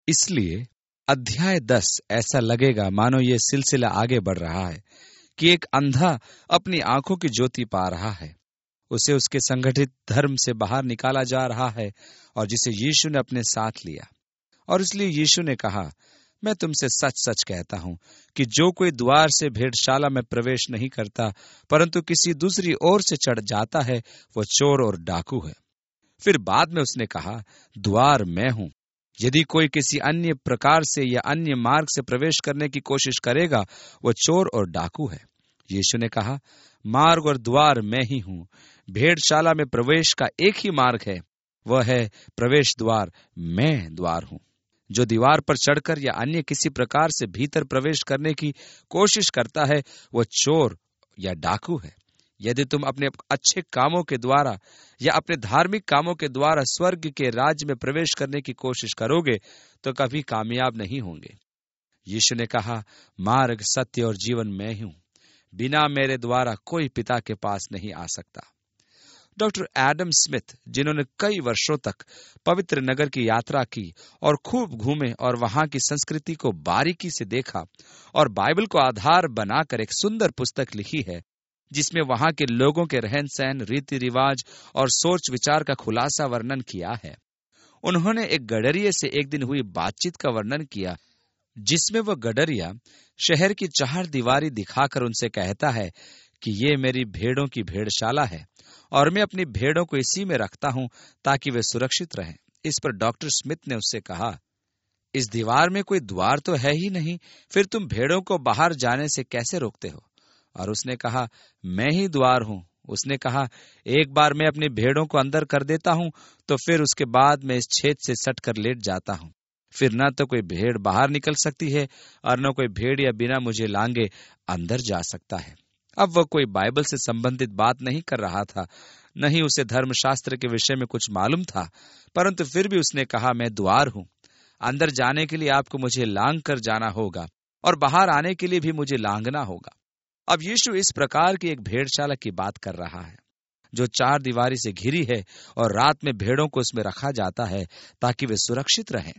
इसलिए अध्याय 10 ऐसा लगेगा मानो ये सिलसिला आगे बढ़ रहा है कि एक अंधा अपनी आंखों की ज्योति पा रहा है, उसे उसके संगठित धर्म से बाहर निकाला जा रहा है और जिसे यीशु ने अपने साथ लिया। और इसलिए यीशु ने कहा, मैं तुमसे सच सच कहता हूं कि जो कोई द्वार से भेड़शाला में प्रवेश नहीं करता परंतु किसी दूसरी ओर से चढ़ जाता है, वो चोर और डाकू है। फिर बाद में उसने कहा, द्वार मैं हूं। यदि कोई किसी अन्य प्रकार से या अन्य मार्ग से प्रवेश करने की कोशिश करेगा, वो चोर और डाकू है। यीशु ने कहा, मार्ग और द्वार मैं ही हूं। भेड़शाला में प्रवेश का एक ही मार्ग है, वह है प्रवेश द्वार। मैं द्वार हूं। जो दीवार पर चढ़कर या अन्य किसी प्रकार से भीतर प्रवेश करने की कोशिश करता है, वह चोर या डाकू है। यदि तुम अपने अच्छे कामों के द्वारा या अपने धार्मिक कामों के द्वारा स्वर्ग के राज्य में प्रवेश करने की कोशिश करोगे तो कभी कामयाब नहीं होंगे। यीशु ने कहा, मार्ग, सत्य और जीवन मैं हूं। बिना मेरे द्वारा कोई पिता के पास नहीं आ सकता। डॉक्टर एडम स्मिथ, जिन्होंने कई वर्षों तक पवित्र नगर की यात्रा की और खूब घूमे और वहां की संस्कृति को बारीकी से देखा और बाइबल को आधार बनाकर एक सुंदर पुस्तक लिखी है जिसमें वहां के लोगों के रहन सहन, रीति रिवाज और सोच विचार का खुलासा वर्णन किया है। उन्होंने एक गडरिये से एक दिन हुई बातचीत का वर्णन किया जिसमें वह गडरिया शहर की चार दीवारी दिखाकर उनसे कहता है कि ये मेरी भेड़ों की भेड़शाला है और मैं अपनी भेड़ों को इसी में रखता हूं ताकि वे सुरक्षित रहें। इस पर डॉक्टर स्मिथ ने उससे कहा, इस दीवार में कोई द्वार तो है ही नहीं, फिर तुम भेड़ों को बाहर जाने से कैसे रोकते हो? और उसने कहा, मैं ही द्वार हूं। उसने कहा, एक बार मैं अपनी भेड़ों को अंदर कर देता हूं तो फिर उसके बाद मैं इस छेद से सटकर लेट जाता हूं। फिर न तो कोई भेड़ बाहर निकल सकती है और न कोई भेड़ या बिना मुझे लांगे अंदर जा सकता है। अब वह कोई बाइबल से संबंधित बात नहीं कर रहा था, न ही उसे धर्मशास्त्र के विषय में कुछ मालूम था, परंतु फिर भी उसने कहा, मैं द्वार हूं। अंदर जाने के लिए आपको मुझे लांग कर जाना होगा और बाहर आने के लिए भी मुझे लांगना होगा। अब यीशु इस प्रकार की एक भेड़शाला की बात कर रहा है जो चार दीवारी से घिरी है और रात में भेड़ों को उसमें रखा जाता है ताकि वे सुरक्षित रहें।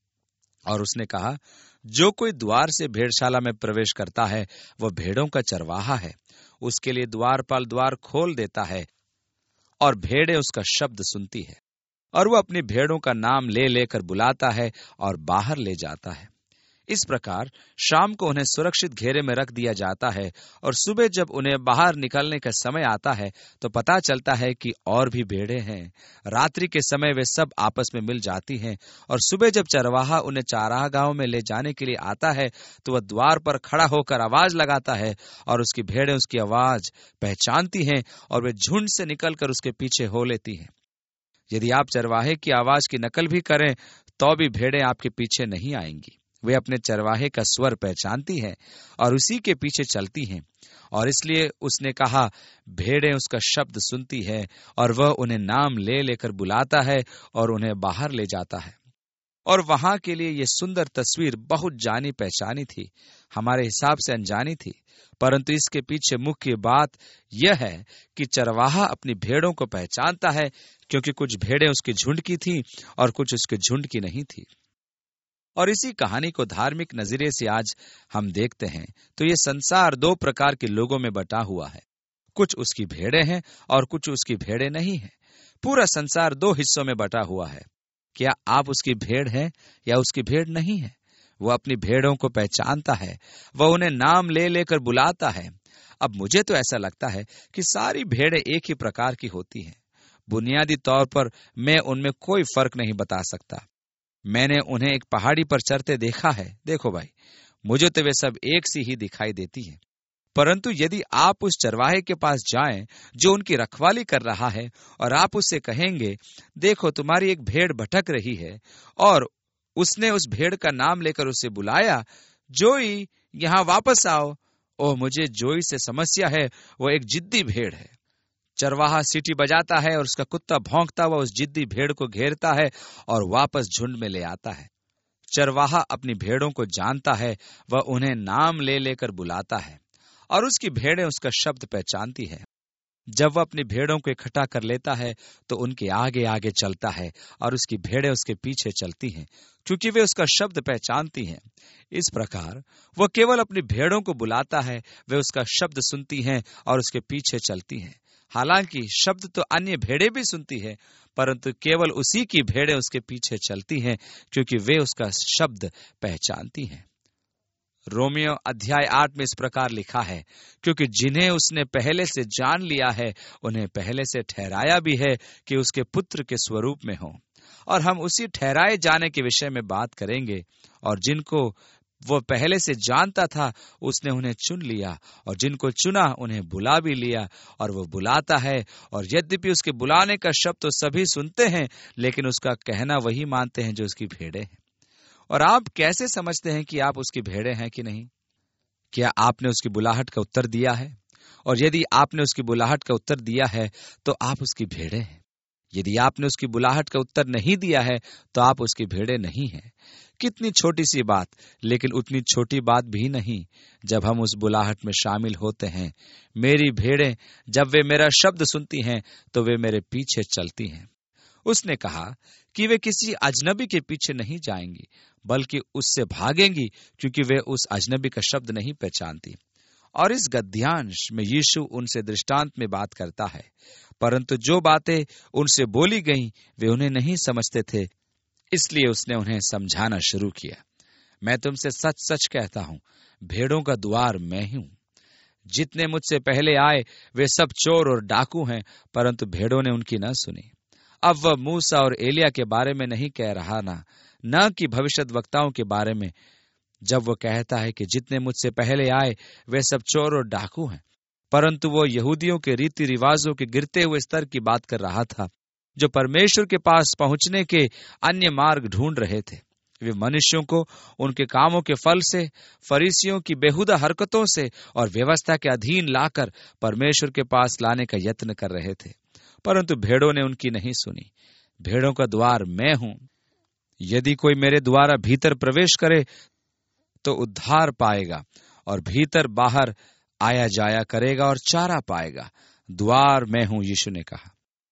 और उसने कहा, जो कोई द्वार से भेड़शाला में प्रवेश करता है वह भेड़ों का चरवाहा है। उसके लिए द्वारपाल द्वार खोल देता है और भेड़ें उसका शब्द सुनती है और वह अपनी भेड़ों का नाम ले लेकर बुलाता है और बाहर ले जाता है। इस प्रकार शाम को उन्हें सुरक्षित घेरे में रख दिया जाता है और सुबह जब उन्हें बाहर निकलने का समय आता है तो पता चलता है कि और भी भेड़ें हैं। रात्रि के समय वे सब आपस में मिल जाती हैं और सुबह जब चरवाहा उन्हें चारागाहों में ले जाने के लिए आता है तो वह द्वार पर खड़ा होकर आवाज लगाता है और उसकी भेड़ें उसकी आवाज पहचानती हैं और वे झुंड से निकलकर उसके पीछे हो लेती हैं। यदि आप चरवाहे की आवाज की नकल भी करें तो भी भेड़ें आपके पीछे नहीं आएंगी। वे अपने चरवाहे का स्वर पहचानती हैं और उसी के पीछे चलती हैं। और इसलिए उसने कहा, भेड़ें उसका शब्द सुनती है और वह उन्हें नाम ले लेकर बुलाता है और उन्हें बाहर ले जाता है। और वहां के लिए यह सुंदर तस्वीर बहुत जानी पहचानी थी, हमारे हिसाब से अनजानी थी, परंतु इसके पीछे मुख्य बात यह है कि चरवाहा अपनी भेड़ों को पहचानता है क्योंकि कुछ भेड़ें उसके झुंड की थी और कुछ उसके झुंड की नहीं थी। और इसी कहानी को धार्मिक नजरिए से आज हम देखते हैं तो ये संसार दो प्रकार के लोगों में बटा हुआ है। कुछ उसकी भेड़ें हैं और कुछ उसकी भेड़ें नहीं हैं। पूरा संसार दो हिस्सों में बटा हुआ है। क्या आप उसकी भेड़ हैं या उसकी भेड़ नहीं है? वह अपनी भेड़ों को पहचानता है, वह उन्हें नाम ले लेकर बुलाता है। अब मुझे तो ऐसा लगता है कि सारी भेड़ें एक ही प्रकार की होती हैं। बुनियादी तौर पर मैं उनमें कोई फर्क नहीं बता सकता। मैंने उन्हें एक पहाड़ी पर चरते देखा है। देखो भाई, मुझे तो वे सब एक सी ही दिखाई देती हैं। परंतु यदि आप उस चरवाहे के पास जाएं जो उनकी रखवाली कर रहा है और आप उससे कहेंगे, देखो तुम्हारी एक भेड़ भटक रही है, और उसने उस भेड़ का नाम लेकर उसे बुलाया, जोई यहाँ वापस आओ। ओह, मुझे जोई से समस्या है, वो एक जिद्दी भेड़ है। चरवाहा सीटी बजाता है और उसका कुत्ता भौंकता हुआ उस जिद्दी भेड़ को घेरता है और वापस झुंड में ले आता है। चरवाहा अपनी भेड़ों को जानता है, वह उन्हें नाम ले लेकर बुलाता है और उसकी भेड़ें उसका शब्द पहचानती है। जब वह अपनी भेड़ों को इकट्ठा कर लेता है तो उनके आगे आगे चलता है और उसकी भेड़ें उसके पीछे चलती हैं, क्योंकि वे उसका शब्द पहचानती हैं। इस प्रकार वह केवल अपनी भेड़ों को बुलाता है, वे उसका शब्द सुनती हैं और उसके पीछे चलती हैं। हालांकि शब्द तो अन्य भेड़ें भी सुनती है, परंतु केवल उसी की भेड़ें उसके पीछे चलती हैं, क्योंकि वे उसका शब्द पहचानती हैं। रोमियो अध्याय 8 में इस प्रकार लिखा है, क्योंकि जिन्हें उसने पहले से जान लिया है उन्हें पहले से ठहराया भी है कि उसके पुत्र के स्वरूप में हो। और हम उसी ठहराए जाने के विषय में बात करेंगे। और जिनको वो पहले से जानता था उसने उन्हें चुन लिया, और जिनको चुना उन्हें बुला भी लिया। और वो बुलाता है, और यद्यपि उसके बुलाने का शब्द तो सभी सुनते हैं, लेकिन उसका कहना वही मानते हैं जो उसकी भेड़ें हैं। और आप कैसे समझते हैं कि आप उसकी भेड़ें हैं कि नहीं? क्या आपने उसकी बुलाहट का उत्तर दिया है? और यदि आपने उसकी बुलाहट का उत्तर दिया है तो आप उसकी भेड़ें हैं। यदि आपने उसकी बुलाहट का उत्तर नहीं दिया है तो आप उसकी भेड़ें नहीं हैं। कितनी छोटी सी बात, लेकिन उतनी छोटी बात भी नहीं जब हम उस बुलाहट में शामिल होते हैं। मेरी भेड़ें जब वे मेरा शब्द सुनती हैं तो वे मेरे पीछे चलती हैं। उसने कहा कि वे किसी अजनबी के पीछे नहीं जाएंगी, बल्कि उससे भागेंगी, क्योंकि वे उस अजनबी का शब्द नहीं पहचानती। और इस गद्यांश में यीशु उनसे दृष्टांत में बात करता है, परंतु जो बातें उनसे बोली गईं वे उन्हें नहीं समझते थे, इसलिए उसने उन्हें समझाना शुरू किया। मैं तुमसे सच सच कहता हूं, भेड़ों का द्वार मैं हूं। जितने मुझसे पहले आए वे सब चोर और डाकू हैं, परंतु भेड़ों ने उनकी न सुनी। अब वह मूसा और एलिया के बारे में नहीं कह रहा, न कि भविष्यद्वक्ताओं के बारे में, जब वो कहता है कि जितने मुझसे पहले आए वे सब चोर और डाकू हैं, परंतु वो यहूदियों के रीति रिवाजों के गिरते हुए स्तर की बात कर रहा था, जो परमेश्वर के पास पहुंचने के अन्य मार्ग ढूंढ रहे थे। वे मनुष्यों को उनके कामों के फल से, फरीसियों की बेहुदा हरकतों से और व्यवस्था के अधीन लाकर परमेश्वर के पास लाने का यत्न कर रहे थे, परंतु भेड़ों ने उनकी नहीं सुनी। भेड़ों का द्वार मैं हूं। यदि कोई मेरे द्वारा भीतर प्रवेश करे तो उद्धार पाएगा, और भीतर बाहर आया जाया करेगा और चारा पाएगा। द्वार मैं हूं, यीशु ने कहा।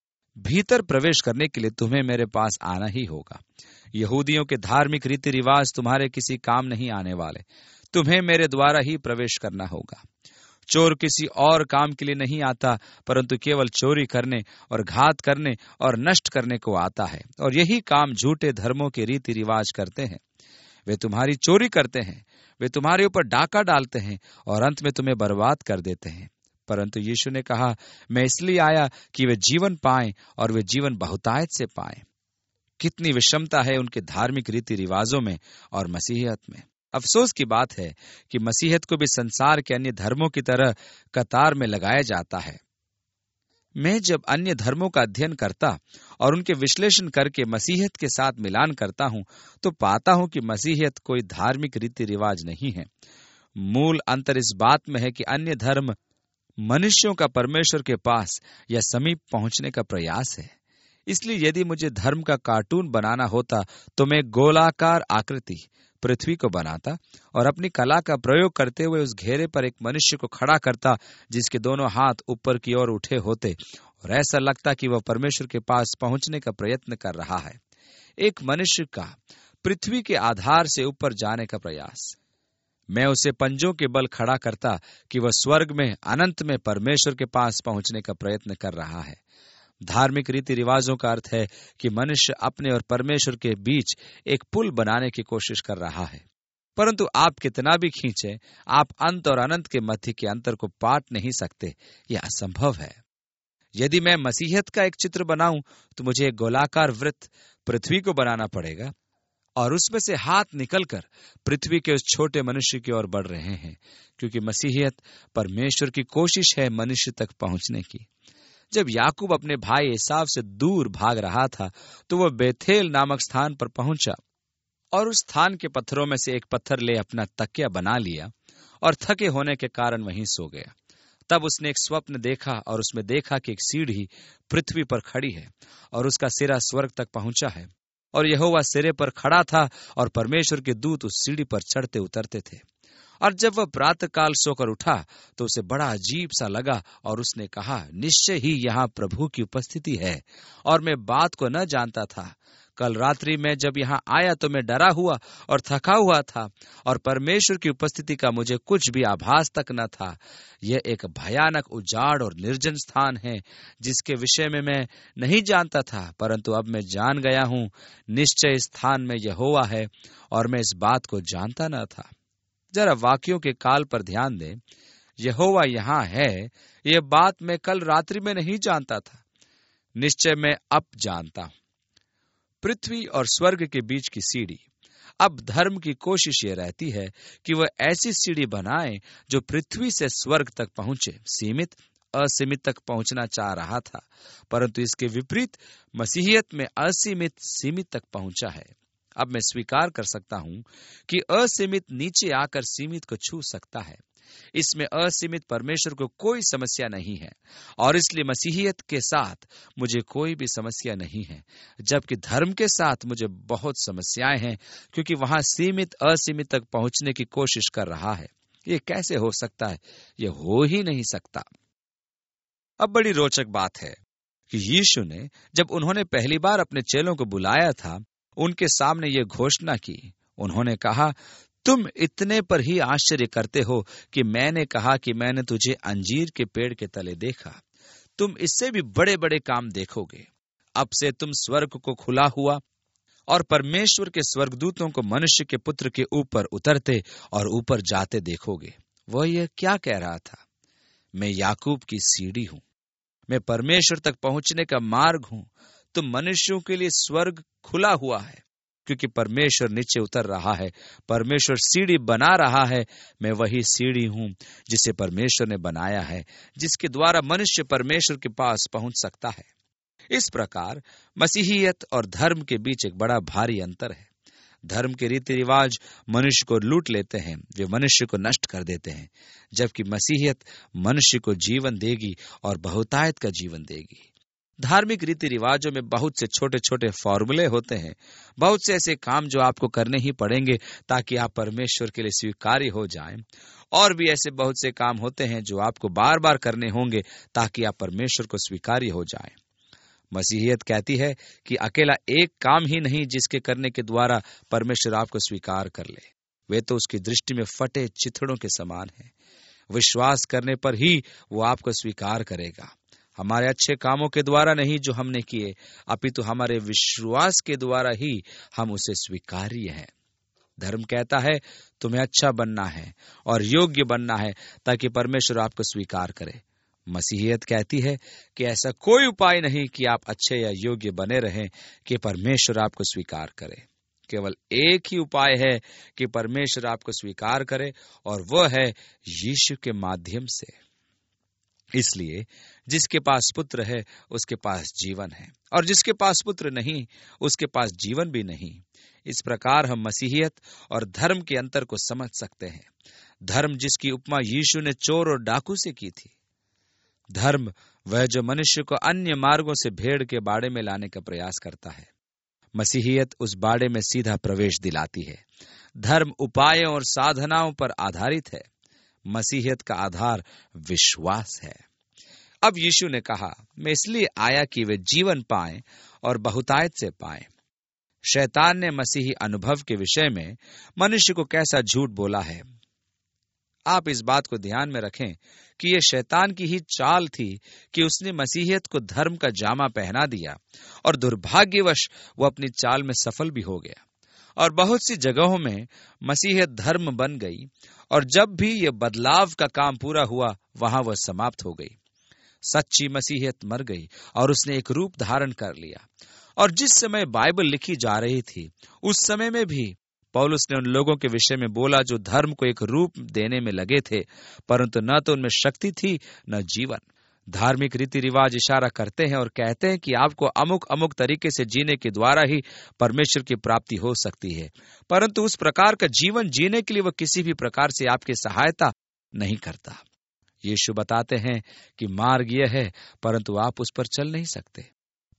भीतर प्रवेश करने के लिए तुम्हें मेरे पास आना ही होगा। यहूदियों के धार्मिक रीति रिवाज तुम्हारे किसी काम नहीं आने वाले। तुम्हें मेरे द्वारा ही प्रवेश करना होगा। चोर किसी और काम के लिए नहीं आता, परंतु केवल चोरी करने और घात करने और नष्ट करने को आता है। और यही काम झूठे धर्मों के रीति रिवाज करते हैं। वे तुम्हारी चोरी करते हैं, वे तुम्हारे ऊपर डाका डालते हैं और अंत में तुम्हें बर्बाद कर देते हैं। परंतु यीशु ने कहा, मैं इसलिए आया कि वे जीवन पाएं और वे जीवन बहुतायत से पाएं। कितनी विषमता है उनके धार्मिक रीति रिवाजों में और मसीहियत में। अफसोस की बात है कि मसीहियत को भी संसार के अन्य धर्मों की तरह कतार में लगाया जाता है। मैं जब अन्य धर्मों का अध्ययन करता और उनके विश्लेषण करके मसीहियत के साथ मिलान करता हूं, तो पाता हूं कि मसीहियत कोई धार्मिक रीति रिवाज नहीं है। मूल अंतर इस बात में है कि अन्य धर्म मनुष्यों का परमेश्वर के पास या समीप पहुंचने का प्रयास है। इसलिए यदि मुझे धर्म का कार्टून बनाना होता तो मैं गोलाकार आकृति पृथ्वी को बनाता और अपनी कला का प्रयोग करते हुए उस घेरे पर एक मनुष्य को खड़ा करता जिसके दोनों हाथ ऊपर की ओर उठे होते और ऐसा लगता कि वह परमेश्वर के पास पहुंचने का प्रयत्न कर रहा है। एक मनुष्य का पृथ्वी के आधार से ऊपर जाने का प्रयास। मैं उसे पंजों के बल खड़ा करता कि वह स्वर्ग में अनंत में परमेश्वर के पास पहुंचने का प्रयत्न कर रहा है। धार्मिक रीति रिवाजों का अर्थ है कि मनुष्य अपने और परमेश्वर के बीच एक पुल बनाने की कोशिश कर रहा है, परंतु आप कितना भी खींचे, आप अंत और अनंत के मध्य के अंतर को पाट नहीं सकते। यह असंभव है। यदि मैं मसीहियत का एक चित्र बनाऊं तो मुझे एक गोलाकार वृत्त पृथ्वी को बनाना पड़ेगा और उसमें से हाथ निकलकर पृथ्वी के उस छोटे मनुष्य की ओर बढ़ रहे हैं, क्योंकि मसीहियत परमेश्वर की कोशिश है मनुष्य तक पहुंचने की। जब याकूब अपने भाई एसाव से दूर भाग रहा था तो वह बेथेल नामक स्थान पर पहुंचा और उस स्थान के पत्थरों में से एक पत्थर ले अपना तकिया बना लिया और थके होने के कारण वहीं सो गया। तब उसने एक स्वप्न देखा और उसमें देखा कि एक सीढ़ी पृथ्वी पर खड़ी है और उसका सिरा स्वर्ग तक पहुंचा है और यहोवा सिरे पर खड़ा था और परमेश्वर के दूत उस सीढ़ी पर चढ़ते उतरते थे। और जब वह प्रातःकाल सोकर उठा तो उसे बड़ा अजीब सा लगा और उसने कहा, निश्चय ही यहाँ प्रभु की उपस्थिति है और मैं बात को न जानता था। कल रात्रि में जब यहाँ आया तो मैं डरा हुआ और थका हुआ था और परमेश्वर की उपस्थिति का मुझे कुछ भी आभास तक न था। यह एक भयानक उजाड़ और निर्जन स्थान है जिसके विषय में मैं नहीं जानता था, परंतु अब मैं जान गया हूँ। निश्चय इस स्थान में यहोवा है और मैं इस बात को जानता न था। जरा वाक्यों के काल पर ध्यान दें। यहोवा यहाँ है, यह बात मैं कल रात्रि में नहीं जानता था, निश्चय मैं अब जानता हूं। पृथ्वी और स्वर्ग के बीच की सीढ़ी। अब धर्म की कोशिश ये रहती है कि वह ऐसी सीढ़ी बनाए जो पृथ्वी से स्वर्ग तक पहुंचे। सीमित असीमित तक पहुंचना चाह रहा था, परंतु इसके विपरीत मसीहियत में असीमित सीमित तक पहुंचा है। अब मैं स्वीकार कर सकता हूं कि असीमित नीचे आकर सीमित को छू सकता है। इसमें असीमित परमेश्वर को कोई समस्या नहीं है और इसलिए मसीहियत के साथ मुझे कोई भी समस्या नहीं है, जबकि धर्म के साथ मुझे बहुत समस्याएं हैं, क्योंकि वहां सीमित असीमित तक पहुंचने की कोशिश कर रहा है। ये कैसे हो सकता है? ये हो ही नहीं सकता। अब बड़ी रोचक बात है कि यीशु ने जब उन्होंने पहली बार अपने चेलों को बुलाया था, उनके सामने ये घोषणा की। उन्होंने कहा, तुम इतने पर ही आश्चर्य करते हो कि मैंने कहा कि मैंने तुझे अंजीर के पेड़ के तले देखा। तुम इससे भी बड़े बड़े काम देखोगे। अब से तुम स्वर्ग को खुला हुआ और परमेश्वर के स्वर्गदूतों को मनुष्य के पुत्र के ऊपर उतरते और ऊपर जाते देखोगे। वह यह क्या कह रहा था? मैं याकूब की सीढ़ी हूं, मैं परमेश्वर तक पहुंचने का मार्ग हूं। तुम मनुष्यों के लिए स्वर्ग खुला हुआ है, क्योंकि परमेश्वर नीचे उतर रहा है, परमेश्वर सीढ़ी बना रहा है। मैं वही सीढ़ी हूं जिसे परमेश्वर ने बनाया है, जिसके द्वारा मनुष्य परमेश्वर के पास पहुंच सकता है। इस प्रकार मसीहियत और धर्म के बीच एक बड़ा भारी अंतर है। धर्म के रीति रिवाज मनुष्य को लूट लेते हैं, वे मनुष्य को नष्ट कर देते हैं, जबकि मसीहियत मनुष्य को जीवन देगी और बहुतायत का जीवन देगी। धार्मिक रीति रिवाजों में बहुत से छोटे छोटे फॉर्मूले होते हैं, बहुत से ऐसे काम जो आपको करने ही पड़ेंगे ताकि आप परमेश्वर के लिए स्वीकार्य हो जाएं, और भी ऐसे बहुत से काम होते हैं जो आपको बार बार करने होंगे ताकि आप परमेश्वर को स्वीकार्य हो जाएं। मसीहियत कहती है कि अकेला एक काम ही नहीं जिसके करने के द्वारा परमेश्वर आपको स्वीकार कर ले। वे तो उसकी दृष्टि में फटे चिथड़ों के समान हैं। विश्वास करने पर ही वो आपको स्वीकार करेगा। हमारे अच्छे कामों के द्वारा नहीं जो हमने किए, अपितु हमारे विश्वास के द्वारा ही हम उसे स्वीकार्य हैं। धर्म कहता है तुम्हें अच्छा बनना है और योग्य बनना है ताकि परमेश्वर आपको स्वीकार करे। मसीहियत कहती है कि ऐसा कोई उपाय नहीं कि आप अच्छे या योग्य बने रहें कि परमेश्वर आपको स्वीकार करे। केवल एक ही उपाय है कि परमेश्वर आपको स्वीकार करे, और वह है यीशु के माध्यम से। इसलिए जिसके पास पुत्र है उसके पास जीवन है, और जिसके पास पुत्र नहीं उसके पास जीवन भी नहीं। इस प्रकार हम मसीहियत और धर्म के अंतर को समझ सकते हैं। धर्म जिसकी उपमा यीशु ने चोर और डाकू से की थी। धर्म वह जो मनुष्य को अन्य मार्गों से भेड़ के बाड़े में लाने का प्रयास करता है। मसीहियत उस बाड़े में सीधा प्रवेश दिलाती है। धर्म उपायों और साधनाओं पर आधारित है, मसीहियत का आधार विश्वास है। अब यीशु ने कहा, मैं इसलिए आया कि वे जीवन पाएं और बहुतायत से पाएं। शैतान ने मसीही अनुभव के विषय में मनुष्य को कैसा झूठ बोला है। आप इस बात को ध्यान में रखें कि यह शैतान की ही चाल थी कि उसने मसीहियत को धर्म का जामा पहना दिया, और दुर्भाग्यवश वो अपनी चाल में सफल भी हो गया, और बहुत सी जगहों में मसीहियत धर्म बन गई, और जब भी यह बदलाव का काम पूरा हुआ वहां वह समाप्त हो गई। सच्ची मसीहियत मर गई और उसने एक रूप धारण कर लिया। और जिस समय बाइबल लिखी जा रही थी उस समय में भी पौलुस ने उन लोगों के विषय में बोला जो धर्म को एक रूप देने में लगे थे, परंतु न तो उनमें शक्ति थी न जीवन। धार्मिक रीति रिवाज इशारा करते हैं और कहते हैं कि आपको अमुक अमुक तरीके से जीने के द्वारा ही परमेश्वर की प्राप्ति हो सकती है, परंतु उस प्रकार का जीवन जीने के लिए वह किसी भी प्रकार से आपकी सहायता नहीं करता। यीशु बताते हैं कि मार्ग यह है, परंतु आप उस पर चल नहीं सकते।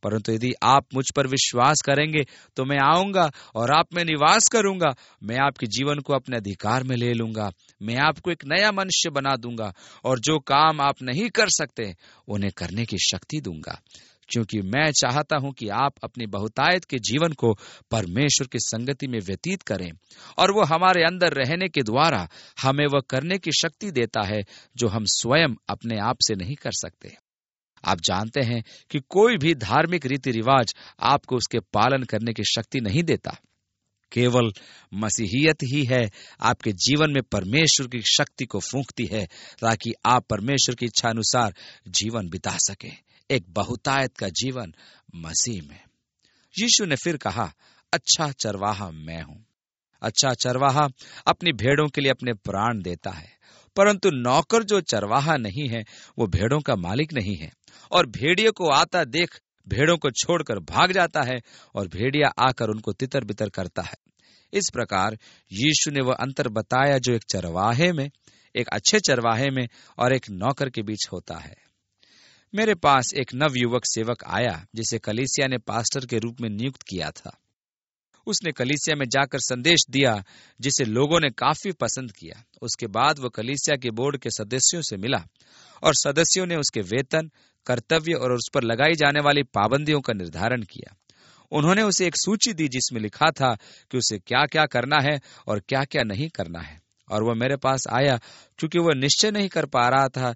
परंतु यदि आप मुझ पर विश्वास करेंगे तो मैं आऊंगा और आप में निवास करूंगा। मैं आपके जीवन को अपने अधिकार में ले लूंगा। मैं आपको एक नया मनुष्य बना दूंगा और जो काम आप नहीं कर सकते उन्हें करने की शक्ति दूंगा, क्योंकि मैं चाहता हूं कि आप अपनी बहुतायत के जीवन को परमेश्वर की संगति में व्यतीत करें और वो हमारे अंदर रहने के द्वारा हमें वह करने की शक्ति देता है जो हम स्वयं अपने आप से नहीं कर सकते। आप जानते हैं कि कोई भी धार्मिक रीति रिवाज आपको उसके पालन करने की शक्ति नहीं देता। केवल मसीहियत ही है आपके जीवन में परमेश्वर की शक्ति को फूंकती है ताकि आप परमेश्वर की इच्छा अनुसार जीवन बिता सकें, एक बहुतायत का जीवन मसीह में। यीशु ने फिर कहा, अच्छा चरवाहा मैं हूं। अच्छा चरवाहा अपनी भेड़ों के लिए अपने प्राण देता है, परंतु नौकर जो चरवाहा नहीं है वो भेड़ों का मालिक नहीं है और भेड़िए को आता देख भेड़ों को छोड़कर भाग जाता है और भेड़िया आकर उनको तितर बितर करता है। इस प्रकार यीशु ने वह अंतर बताया जो एक चरवाहे में, एक अच्छे चरवाहे में और एक नौकर के बीच होता है। मेरे पास एक नवयुवक सेवक आया जिसे कलीसिया ने पास्टर के रूप में नियुक्त किया था। उसने कलीसिया में जाकर संदेश दिया जिसे लोगों ने काफी पसंद किया। उसके बाद वह कलीसिया के बोर्ड के सदस्यों से मिला और सदस्यों ने उसके वेतन, कर्तव्य और उस पर लगाई जाने वाली पाबंदियों का निर्धारण किया। उन्होंने उसे एक सूची दी जिसमें लिखा था कि उसे क्या क्या करना है और क्या क्या नहीं करना है। और वह मेरे पास आया क्योंकि वह निश्चय नहीं कर पा रहा था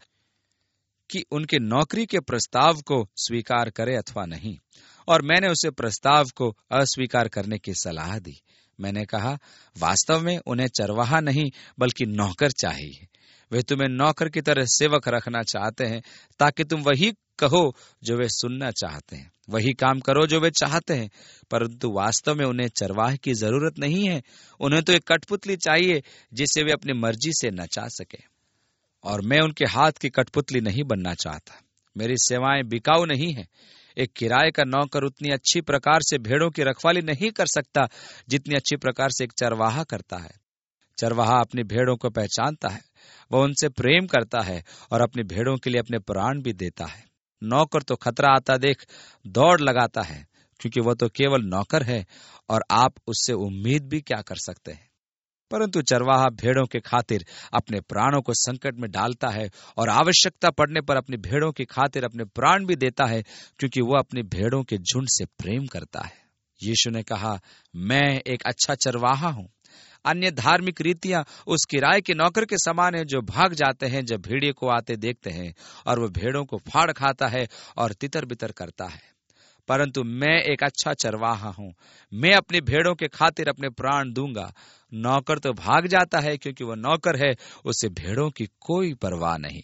कि उनके नौकरी के प्रस्ताव को स्वीकार करे अथवा नहीं, और मैंने उसे प्रस्ताव को अस्वीकार करने की सलाह दी। मैंने कहा, वास्तव में उन्हें चरवाहा नहीं बल्कि नौकर चाहिए। वे तुम्हें नौकर की तरह सेवक रखना चाहते हैं ताकि तुम वही कहो जो वे सुनना चाहते हैं, वही काम करो जो वे चाहते हैं, परंतु वास्तव में उन्हें चरवाहे की जरूरत नहीं है। उन्हें तो एक कठपुतली चाहिए जिसे वे अपनी मर्जी से नचा सके, और मैं उनके हाथ की कठपुतली नहीं बनना चाहता। मेरी सेवाएं बिकाऊ नहीं है। एक किराए का नौकर उतनी अच्छी प्रकार से भेड़ों की रखवाली नहीं कर सकता जितनी अच्छी प्रकार से एक चरवाहा करता है। चरवाहा अपनी भेड़ों को पहचानता है, वह उनसे प्रेम करता है और अपनी भेड़ों के लिए अपने प्राण भी देता है। नौकर तो खतरा आता देख दौड़ लगाता है, क्योंकि वह तो केवल नौकर है और आप उससे उम्मीद भी क्या कर सकते हैं। परंतु चरवाहा भेड़ों के खातिर अपने प्राणों को संकट में डालता है और आवश्यकता पड़ने पर अपनी भेड़ों की खातिर अपने प्राण भी देता है, क्योंकि वह अपनी भेड़ों के झुंड से प्रेम करता है। यीशु ने कहा, मैं एक अच्छा चरवाहा हूं। अन्य धार्मिक रीतियां उस किराए के नौकर के समान है जो भाग जाते हैं जब भेड़िए को आते देखते हैं, और वह भेड़ों को फाड़ खाता है और तितर बितर करता है। परंतु मैं एक अच्छा चरवाहा हूं, मैं अपनी भेड़ों के खातिर अपने प्राण दूंगा। नौकर तो भाग जाता है क्योंकि वह नौकर है, उसे भेड़ों की कोई परवाह नहीं।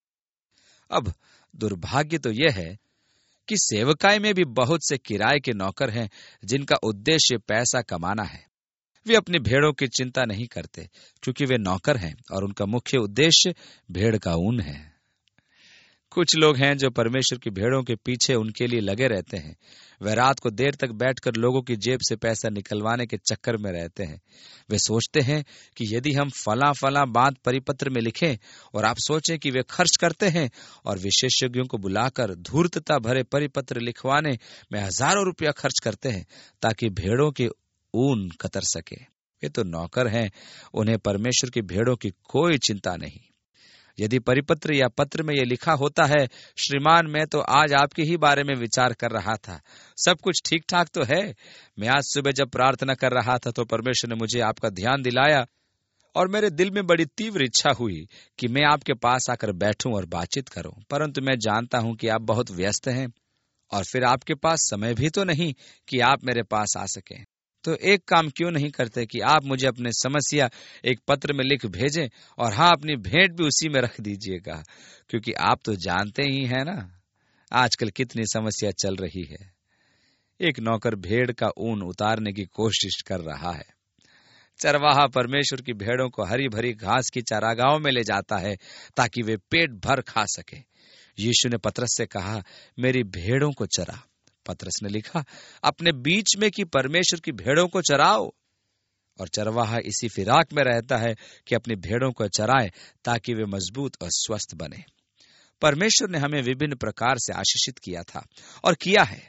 अब दुर्भाग्य तो यह है कि सेवकाई में भी बहुत से किराए के नौकर हैं जिनका उद्देश्य पैसा कमाना है। वे अपनी भेड़ों की चिंता नहीं करते क्योंकि वे नौकर हैं और उनका मुख्य उद्देश्य भेड़ का ऊन है। कुछ लोग हैं जो परमेश्वर की भेड़ों के पीछे उनके लिए लगे रहते हैं। वे रात को देर तक बैठकर लोगों की जेब से पैसा निकलवाने के चक्कर में रहते हैं। वे सोचते हैं कि यदि हम फला फला बात परिपत्र में लिखें, और आप सोचें कि वे खर्च करते हैं और विशेषज्ञों को बुलाकर धूर्तता भरे परिपत्र लिखवाने में हजारों रुपया खर्च करते हैं ताकि भेड़ों के ऊन कतर सके। वे तो नौकर हैं, उन्हें परमेश्वर की भेड़ों की कोई चिंता नहीं। यदि परिपत्र या पत्र में यह लिखा होता है, श्रीमान मैं तो आज आपके ही बारे में विचार कर रहा था, सब कुछ ठीक ठाक तो है। मैं आज सुबह जब प्रार्थना कर रहा था तो परमेश्वर ने मुझे आपका ध्यान दिलाया और मेरे दिल में बड़ी तीव्र इच्छा हुई कि मैं आपके पास आकर बैठूं और बातचीत करूं, परंतु मैं जानता हूं कि आप बहुत व्यस्त हैं और फिर आपके पास समय भी तो नहीं कि आप मेरे पास आ सकें। तो एक काम क्यों नहीं करते कि आप मुझे अपने समस्या एक पत्र में लिख भेजें, और हाँ, अपनी भेंट भी उसी में रख दीजिएगा, क्योंकि आप तो जानते ही हैं ना आजकल कितनी समस्या चल रही है। एक नौकर भेड़ का ऊन उतारने की कोशिश कर रहा है। चरवाहा परमेश्वर की भेड़ों को हरी भरी घास की चारागाहों में ले जाता है ताकि वे पेट भर खा सके। यीशु ने पतरस से कहा, मेरी भेड़ों को चरा। पतरस ने लिखा, अपने बीच में कि परमेश्वर की भेड़ों को चराओ। और चरवाहा इसी फिराक में रहता है कि अपनी भेड़ों को चराए ताकि वे मजबूत और स्वस्थ बने। परमेश्वर ने हमें विभिन्न प्रकार से आशीषित किया था और किया है,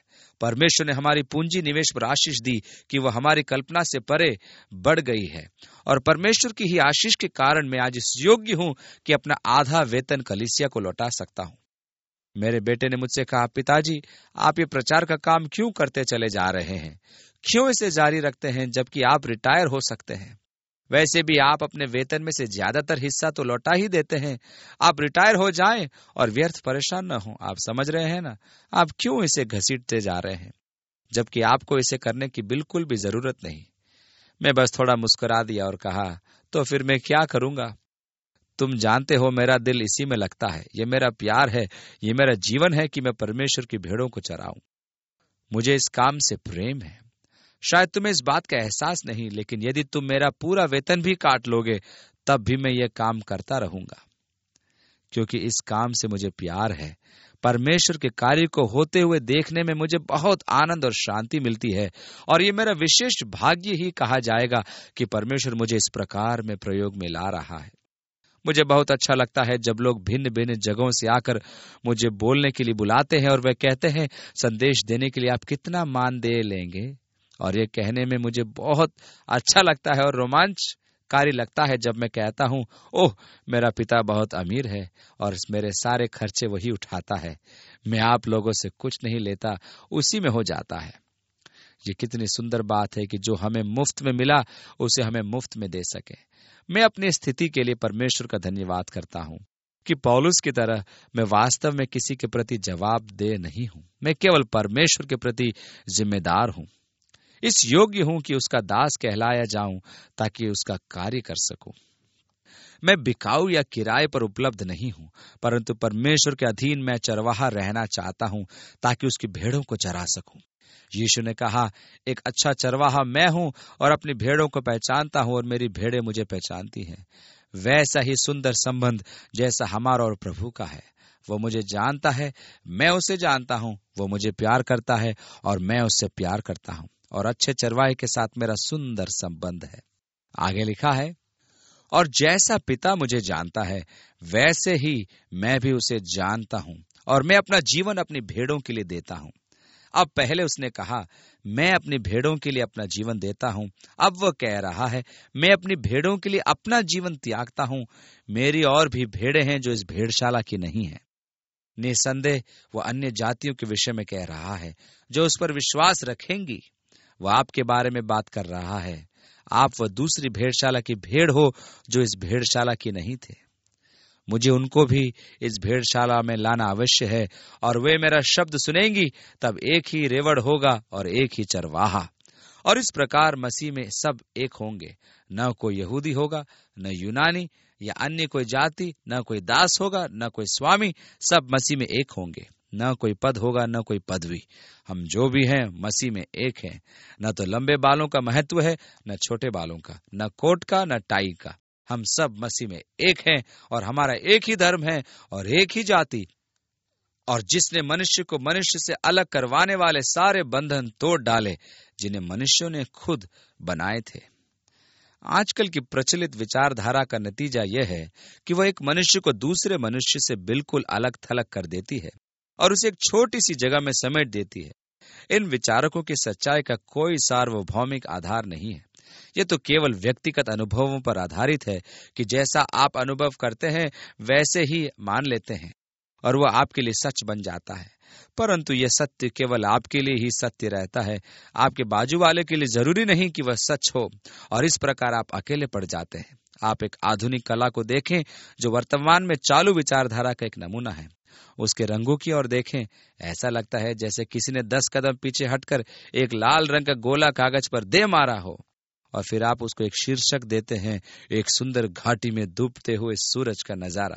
परमेश्वर ने हमारी पूंजी निवेश पर आशीष दी कि वह हमारी कल्पना से परे बढ़ गई है, और परमेश्वर की ही आशीष के कारण मैं आज इस योग्य हूं कि अपना आधा वेतन कलीसिया को लौटा सकता हूं। मेरे बेटे ने मुझसे कहा, पिताजी, आप ये प्रचार का काम क्यों करते चले जा रहे हैं? क्यों इसे जारी रखते हैं जबकि आप रिटायर हो सकते हैं? वैसे भी आप अपने वेतन में से ज्यादातर हिस्सा तो लौटा ही देते हैं। आप रिटायर हो जाएं और व्यर्थ परेशान न हो। आप समझ रहे हैं ना? आप क्यों इसे घसीटते जा रहे हैं जबकि आपको इसे करने की बिल्कुल भी जरूरत नहीं। मैं बस थोड़ा मुस्कुरा दिया और कहा, तो फिर मैं क्या करूंगा? तुम जानते हो मेरा दिल इसी में लगता है। ये मेरा प्यार है, ये मेरा जीवन है कि मैं परमेश्वर की भेड़ों को चराऊं। मुझे इस काम से प्रेम है। शायद तुम्हें इस बात का एहसास नहीं, लेकिन यदि तुम मेरा पूरा वेतन भी काट लोगे तब भी मैं ये काम करता रहूंगा, क्योंकि इस काम से मुझे प्यार है। परमेश्वर के कार्य को होते हुए देखने में मुझे बहुत आनंद और शांति मिलती है, और ये मेरा विशेष भाग्य ही कहा जाएगा कि परमेश्वर मुझे इस प्रकार में प्रयोग में ला रहा है। मुझे बहुत अच्छा लगता है जब लोग भिन्न भिन्न जगहों से आकर मुझे बोलने के लिए बुलाते हैं और वे कहते हैं, संदेश देने के लिए आप कितना मानदेय लेंगे? और ये कहने में मुझे बहुत अच्छा लगता है और रोमांचकारी लगता है जब मैं कहता हूँ, ओह, मेरा पिता बहुत अमीर है और मेरे सारे खर्चे वही उठाता है। मैं आप लोगों से कुछ नहीं लेता, उसी में हो जाता है। ये कितनी सुंदर बात है कि जो हमें मुफ्त में मिला उसे हमें मुफ्त में दे सके। मैं अपनी स्थिति के लिए परमेश्वर का धन्यवाद करता हूँ कि पौलुस की तरह मैं वास्तव में किसी के प्रति जवाबदेह नहीं हूँ। मैं केवल परमेश्वर के प्रति जिम्मेदार हूँ। इस योग्य हूं कि उसका दास कहलाया जाऊं ताकि उसका कार्य कर सकूं। मैं बिकाऊ या किराए पर उपलब्ध नहीं हूं, परंतु परमेश्वर के अधीन मैं चरवाहा रहना चाहता हूं ताकि उसकी भेड़ों को चरा सकूं। यीशु ने कहा, एक अच्छा चरवाहा मैं हूं और अपनी भेड़ों को पहचानता हूं और मेरी भेड़ें मुझे पहचानती हैं। वैसा ही सुंदर संबंध जैसा हमारा और प्रभु का है। वो मुझे जानता है, मैं उसे जानता हूं। वो मुझे प्यार करता है और मैं उससे प्यार करता हूं, और अच्छे चरवाहे के साथ मेरा सुंदर संबंध है। आगे लिखा है, और जैसा पिता मुझे जानता है वैसे ही मैं भी उसे जानता हूं, और मैं अपना जीवन अपनी भेड़ों के लिए देता हूं। अब पहले उसने कहा, मैं अपनी भेड़ों के लिए अपना जीवन देता हूं। अब वह कह रहा है, मैं अपनी भेड़ों के लिए अपना जीवन त्यागता हूं। मेरी और भी भेड़ें हैं जो इस भेड़शाला की नहीं है। निसंदेह वह अन्य जातियों के विषय में कह रहा है जो उस पर विश्वास रखेंगी। वह आपके बारे में बात कर रहा है। आप वह दूसरी भेड़शाला की भेड़ हो जो इस भेड़शाला की नहीं थे। मुझे उनको भी इस भेड़शाला में लाना अवश्य है, और वे मेरा शब्द सुनेंगी। तब एक ही रेवड़ होगा और एक ही चरवाहा, और इस प्रकार मसीह में सब एक होंगे। न कोई यहूदी होगा, न यूनानी या अन्य कोई जाति, न कोई दास होगा, न कोई स्वामी, सब मसीह में एक होंगे। न कोई पद होगा, न कोई पदवी। हम जो भी हैं मसीह में एक हैं। न तो लंबे बालों का महत्व है, न छोटे बालों का, न कोट का, न टाई का। हम सब मसीह में एक हैं, और हमारा एक ही धर्म है और एक ही जाति। और जिसने मनुष्य को मनुष्य से अलग करवाने वाले सारे बंधन तोड़ डाले, जिन्हें मनुष्यों ने खुद बनाए थे। आजकल की प्रचलित विचारधारा का नतीजा यह है कि वह एक मनुष्य को दूसरे मनुष्य से बिल्कुल अलग थलग कर देती है और उसे एक छोटी सी जगह में समेट देती है। इन विचारकों की सच्चाई का कोई सार्वभौमिक आधार नहीं है। ये तो केवल व्यक्तिगत अनुभवों पर आधारित है कि जैसा आप अनुभव करते हैं वैसे ही मान लेते हैं, और वह आपके लिए सच बन जाता है। परंतु यह सत्य केवल आपके लिए ही सत्य रहता है। आपके बाजू वाले के लिए जरूरी नहीं कि वह सच हो, और इस प्रकार आप अकेले पड़ जाते हैं। आप एक आधुनिक कला को देखें जो वर्तमान में चालू विचारधारा का एक नमूना है। उसके रंगों की ओर देखें, ऐसा लगता है जैसे किसी ने 10 कदम पीछे हटकर एक लाल रंग का गोला कागज पर दे मारा हो, और फिर आप उसको एक शीर्षक देते हैं, एक सुंदर घाटी में डूबते हुए सूरज का नजारा।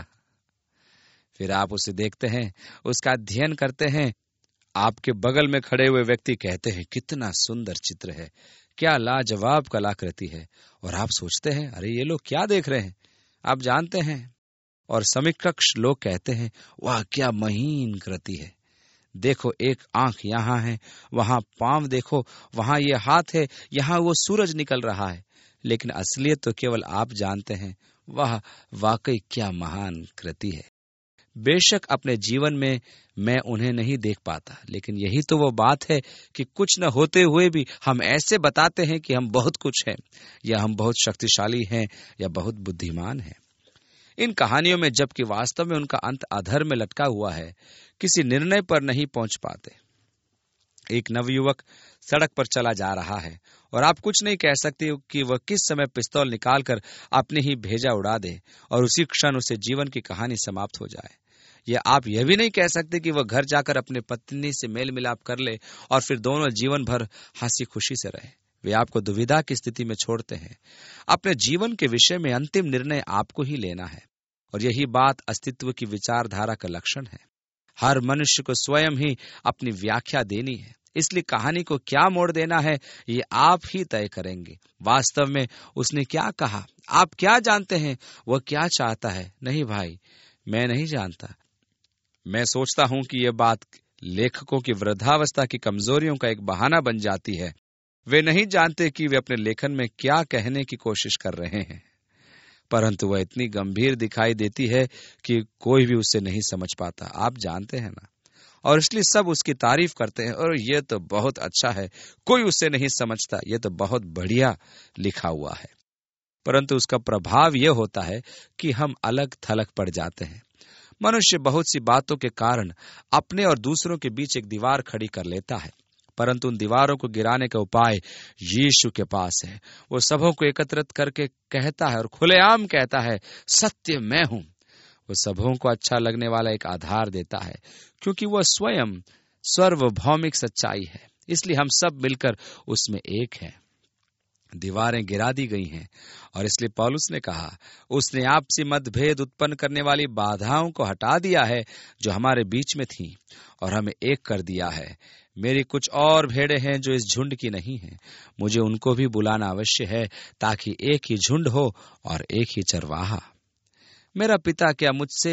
फिर आप उसे देखते हैं, उसका अध्ययन करते हैं। आपके बगल में खड़े हुए व्यक्ति कहते हैं, कितना सुंदर चित्र है, क्या लाजवाब कलाकृति है। और आप सोचते हैं, अरे ये लोग क्या देख रहे हैं। आप जानते हैं, और समकक्ष लोग कहते हैं, वाह क्या महीन कृति है। देखो, एक आंख यहाँ है, वहां पांव देखो, वहां ये हाथ है, यहाँ वो सूरज निकल रहा है। लेकिन असलियत तो केवल आप जानते हैं। वह वाकई क्या महान कृति है। बेशक अपने जीवन में मैं उन्हें नहीं देख पाता, लेकिन यही तो वो बात है कि कुछ न होते हुए भी हम ऐसे बताते हैं कि हम बहुत कुछ हैं, या हम बहुत शक्तिशाली हैं, या बहुत बुद्धिमान हैं। इन कहानियों में जबकि वास्तव में उनका अंत अधर्म में लटका हुआ है, किसी निर्णय पर नहीं पहुंच पाते। एक नवयुवक सड़क पर चला जा रहा है और आप कुछ नहीं कह सकते कि वह किस समय पिस्तौल निकालकर अपनी ही भेजा उड़ा दे और उसी क्षण उसे जीवन की कहानी समाप्त हो जाए। या आप यह भी नहीं कह सकते कि वह घर जाकर अपनी पत्नी से मेल मिलाप कर ले और फिर दोनों जीवन भर हंसी खुशी से रहे। वे आपको दुविधा की स्थिति में छोड़ते हैं। अपने जीवन के विषय में अंतिम निर्णय आपको ही लेना है, और यही बात अस्तित्व की विचारधारा का लक्षण है। हर मनुष्य को स्वयं ही अपनी व्याख्या देनी है, इसलिए कहानी को क्या मोड़ देना है ये आप ही तय करेंगे। वास्तव में उसने क्या कहा, आप क्या जानते हैं वह क्या चाहता है? नहीं भाई, मैं नहीं जानता। मैं सोचता हूं कि यह बात लेखकों की वृद्धावस्था की कमजोरियों का एक बहाना बन जाती है। वे नहीं जानते कि वे अपने लेखन में क्या कहने की कोशिश कर रहे हैं, परंतु वह इतनी गंभीर दिखाई देती है कि कोई भी उसे नहीं समझ पाता। आप जानते हैं ना, और इसलिए सब उसकी तारीफ करते हैं, और यह तो बहुत अच्छा है, कोई उसे नहीं समझता, यह तो बहुत बढ़िया लिखा हुआ है। परंतु उसका प्रभाव यह होता है कि हम अलग थलग पड़ जाते हैं। मनुष्य बहुत सी बातों के कारण अपने और दूसरों के बीच एक दीवार खड़ी कर लेता है, परंतु उन दीवारों को गिराने का उपाय यीशु के पास है। वो सबों को एकत्रित करके कहता है और खुलेआम कहता है, सत्य मैं हूं। वो सबों को अच्छा लगने वाला एक आधार देता है, क्योंकि वह स्वयं सार्वभौमिक सच्चाई है। इसलिए हम सब मिलकर उसमें एक हैं। दीवारें गिरा दी गई हैं, और इसलिए पौलुस ने कहा, उसने आपसी मतभेद उत्पन्न करने वाली बाधाओं को हटा दिया है जो हमारे बीच में थी, और हमें एक कर दिया है। मेरी कुछ और भेड़ें हैं जो इस झुंड की नहीं हैं। मुझे उनको भी बुलाना अवश्य है, ताकि एक ही झुंड हो और एक ही चरवाहा। मेरा पिता क्या मुझसे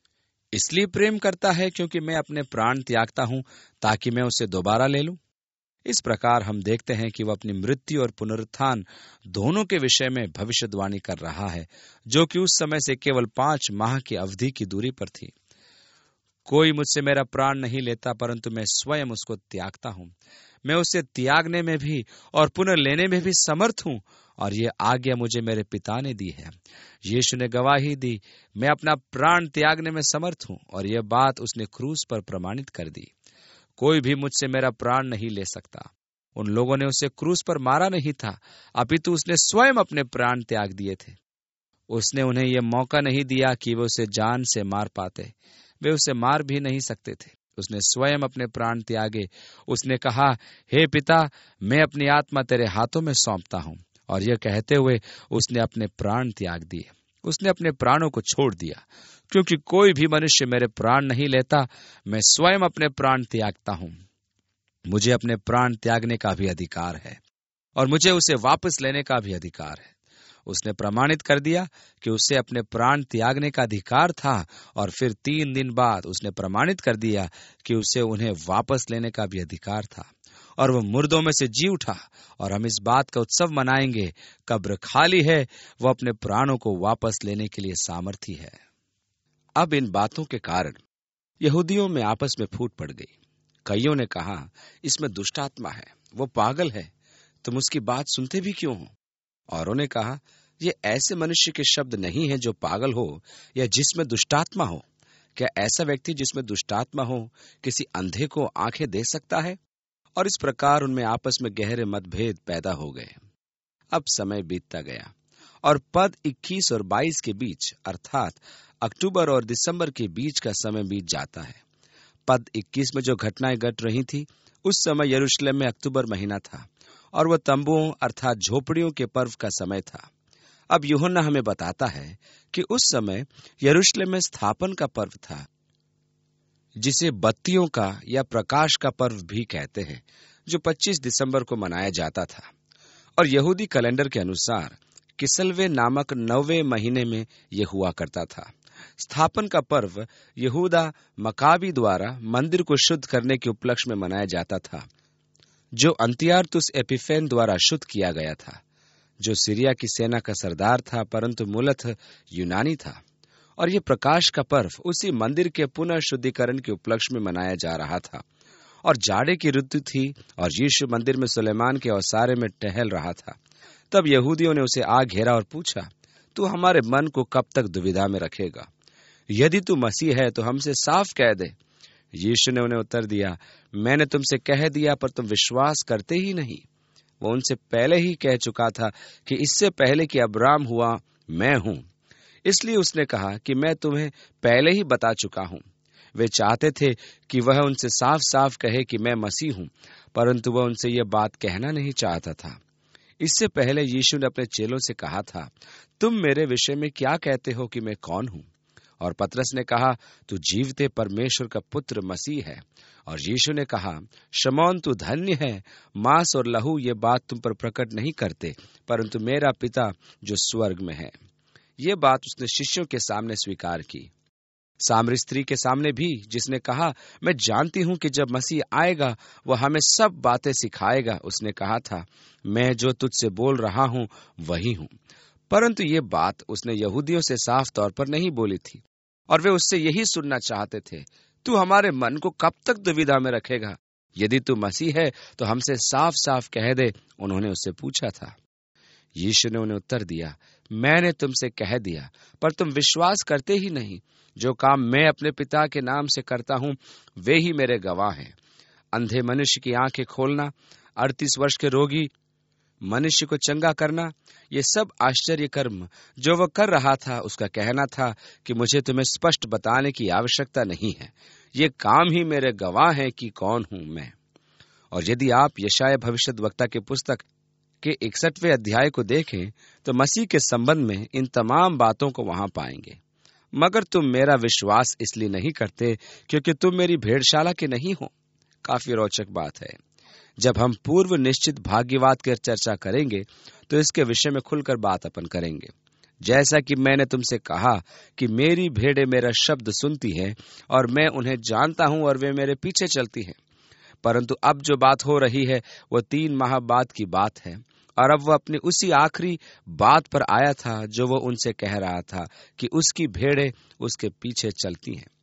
इसलिए प्रेम करता है क्योंकि मैं अपने प्राण त्यागता हूं, ताकि मैं उसे दोबारा ले लूं? इस प्रकार हम देखते हैं कि वह अपनी मृत्यु और पुनरुत्थान दोनों के विषय में भविष्यवाणी कर रहा है, जो कि उस समय से केवल 5 माह की अवधि की दूरी पर थी। कोई मुझसे मेरा प्राण नहीं लेता, परंतु मैं स्वयं उसको त्यागता हूं। मैं उसे त्यागने में भी और पुनर्लेने में भी समर्थ हूं, और यह आज्ञा मुझे मेरे पिता ने दी है। यीशु ने गवाही दी, मैं अपना प्राण त्यागने में समर्थ हूं, और यह बात उसने क्रूस पर प्रमाणित कर दी। कोई भी मुझसे मेरा प्राण नहीं ले सकता। उन लोगों ने उसे क्रूस पर मारा नहीं था, अपितु उसने स्वयं अपने प्राण त्याग दिए थे। उसने उन्हें यह मौका नहीं दिया कि वे उसे जान से मार पाते। वे उसे मार भी नहीं सकते थे। उसने स्वयं अपने प्राण त्यागे। उसने कहा, हे पिता, मैं अपनी आत्मा तेरे हाथों में सौंपता हूं। और यह कहते हुए उसने अपने प्राण त्याग दिए। उसने अपने प्राणों को छोड़ दिया, क्योंकि कोई भी मनुष्य मेरे प्राण नहीं लेता, मैं स्वयं अपने प्राण त्यागता हूं। मुझे अपने प्राण त्यागने का भी अधिकार है, और मुझे उसे वापस लेने का भी अधिकार है। उसने प्रमाणित कर दिया कि उसे अपने प्राण त्यागने का अधिकार था, और फिर 3 दिन बाद उसने प्रमाणित कर दिया कि उसे उन्हें वापस लेने का भी अधिकार था, और वह मुर्दों में से जी उठा। और हम इस बात का उत्सव मनाएंगे, कब्र खाली है, वह अपने प्राणों को वापस लेने के लिए सामर्थी है। अब इन बातों के कारण यहूदियों में आपस में फूट पड़ गई। कईयों ने कहा, इसमें दुष्ट आत्मा है, वो पागल है, तुम उसकी बात सुनते भी क्यों हो? औरों ने कहा, ये ऐसे मनुष्य के शब्द नहीं है जो पागल हो या जिसमें दुष्टात्मा हो। क्या ऐसा व्यक्ति जिसमें दुष्टात्मा हो किसी अंधे को आंखें दे सकता है? और इस प्रकार उनमें आपस में गहरे मतभेद पैदा हो गए। अब समय बीतता गया, और पद 21 और 22 के बीच, अर्थात अक्टूबर और दिसंबर के बीच का समय बीत जाता है। पद 21 में जो घटनाएं घट रही थी, उस समय यरूशलेम में अक्टूबर महीना था, और वह तंबुओं अर्थात झोपड़ियों के पर्व का समय था। अब यूहन्ना हमें बताता है कि उस समय यरूशलेम में स्थापन का पर्व था, जिसे बत्तियों का या प्रकाश का पर्व भी कहते हैं, जो 25 दिसंबर को मनाया जाता था। और यहूदी कैलेंडर के अनुसार किसलवे नामक 9वें महीने में यह हुआ करता था। स्थापन का पर्व यहूदा मकाबी द्वारा मंदिर को शुद्ध करने के उपलक्ष्य में मनाया जाता था, जो अंतियार्तुस एपिफेन द्वारा शुद्ध किया गया था, जो सीरिया की सेना का सरदार था, परंतु मूलतः यूनानी था। और ये प्रकाश का पर्व उसी मंदिर के पुनः शुद्धिकरण के उपलक्ष्य में मनाया जा रहा था। और जाड़े की ऋतु थी और यीशु मंदिर में सुलेमान के ओसारे में टहल रहा था। तब यहूदियों ने उसे आ घेरा और पूछा, तू हमारे मन को कब तक दुविधा में रखेगा? यदि तू मसीह है तो हमसे साफ कह दे। यीशु ने उन्हें उत्तर दिया, मैंने तुमसे कह दिया पर तुम विश्वास करते ही नहीं। वो उनसे पहले ही कह चुका था कि इससे पहले कि अब्राहम हुआ मैं हूं। इसलिए उसने कहा कि मैं तुम्हें पहले ही बता चुका हूं। वे चाहते थे कि वह उनसे साफ साफ कहे कि मैं मसीह हूं, परंतु वह उनसे यह बात कहना नहीं चाहता था। इससे पहले यीशु ने अपने चेलों से कहा था, तुम मेरे विषय में क्या कहते हो कि मैं कौन हूं? और पतरस ने कहा, तू जीवते परमेश्वर का पुत्र मसीह है। और यीशु ने कहा, शमौन तू धन्य है, मांस और लहू ये बात तुम पर प्रकट नहीं करते, परंतु मेरा पिता जो स्वर्ग में है। ये बात उसने शिष्यों के सामने स्वीकार की। सामरी स्त्री के सामने भी, जिसने कहा, मैं जानती हूं कि जब मसीह आएगा वह हमें सब बातें सिखाएगा, उसने कहा था, मैं जो तुझसे बोल रहा हूं वही हूं। परंतु ये बात उसने यहूदियों से साफ तौर पर नहीं बोली थी और वे उससे यही सुनना चाहते थे, तू हमारे मन को कब तक दुविधा में रखेगा? यदि तू मसीह है तो हमसे साफ साफ कह दे, उन्होंने उससे पूछा था। यीशु ने उन्हें उत्तर दिया, मैंने तुमसे कह दिया पर तुम विश्वास करते ही नहीं। जो काम मैं अपने पिता के नाम से करता हूं वे ही मेरे गवाह हैं। अंधे मनुष्य की आंखें खोलना, 38 वर्ष के रोगी मनुष्य को चंगा करना, ये सब आश्चर्य कर्म जो वह कर रहा था, उसका कहना था कि मुझे तुम्हें स्पष्ट बताने की आवश्यकता नहीं है, ये काम ही मेरे गवाह हैं कि कौन हूं मैं। और यदि आप यशायाह भविष्यद्वक्ता की पुस्तक के 61वें अध्याय को देखें तो मसीह के संबंध में इन तमाम बातों को वहां पाएंगे। मगर तुम मेरा विश्वास इसलिए नहीं करते क्योंकि तुम मेरी भेड़शाला के नहीं हो। काफी रोचक बात है। जब हम पूर्व निश्चित भाग्यवाद की चर्चा करेंगे तो इसके विषय में खुलकर बात अपन करेंगे। जैसा कि मैंने तुमसे कहा कि मेरी भेड़ें मेरा शब्द सुनती हैं और मैं उन्हें जानता हूं और वे मेरे पीछे चलती हैं। परंतु अब जो बात हो रही है वह 3 माह बाद की बात है और अब वह अपनी उसी आखिरी बात पर आया था जो वह उनसे कह रहा था कि उसकी भेड़ें उसके पीछे चलती हैं।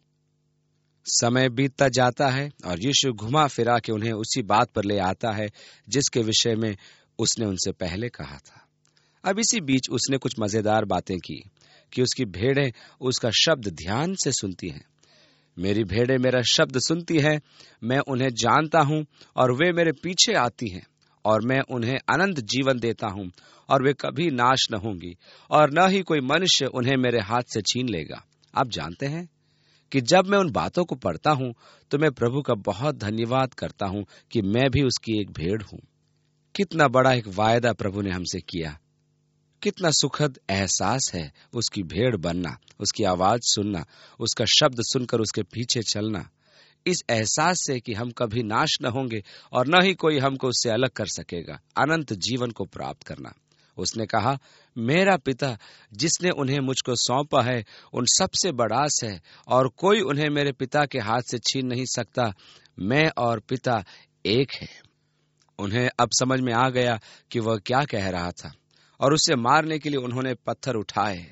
समय बीतता जाता है और यीशु घुमा फिरा के उन्हें उसी बात पर ले आता है जिसके विषय में उसने उनसे पहले कहा था। अब इसी बीच उसने कुछ मजेदार बातें की कि उसकी भेड़ें उसका शब्द ध्यान से सुनती हैं। मेरी भेड़ें मेरा शब्द सुनती हैं, मैं उन्हें जानता हूं और वे मेरे पीछे आती हैं और मैं उन्हें अनंत जीवन देता हूं और वे कभी नाश न होंगी और न ही कोई मनुष्य उन्हें मेरे हाथ से छीन लेगा। आप जानते हैं कि जब मैं उन बातों को पढ़ता हूं तो मैं प्रभु का बहुत धन्यवाद करता हूं कि मैं भी उसकी एक भेड़ हूं। कितना बड़ा एक वायदा प्रभु ने हमसे किया। कितना सुखद एहसास है उसकी भेड़ बनना, उसकी आवाज सुनना, उसका शब्द सुनकर उसके पीछे चलना, इस एहसास से कि हम कभी नाश न होंगे और न ही कोई हमको उससे अलग कर सकेगा, अनंत जीवन को प्राप्त करना। उसने कहा, मेरा पिता जिसने उन्हें मुझको सौंपा है उन सबसे बड़ा है और कोई उन्हें मेरे पिता के हाथ से छीन नहीं सकता। मैं और पिता एक है। उन्हें अब समझ में आ गया कि वह क्या कह रहा था और उसे मारने के लिए उन्होंने पत्थर उठाए।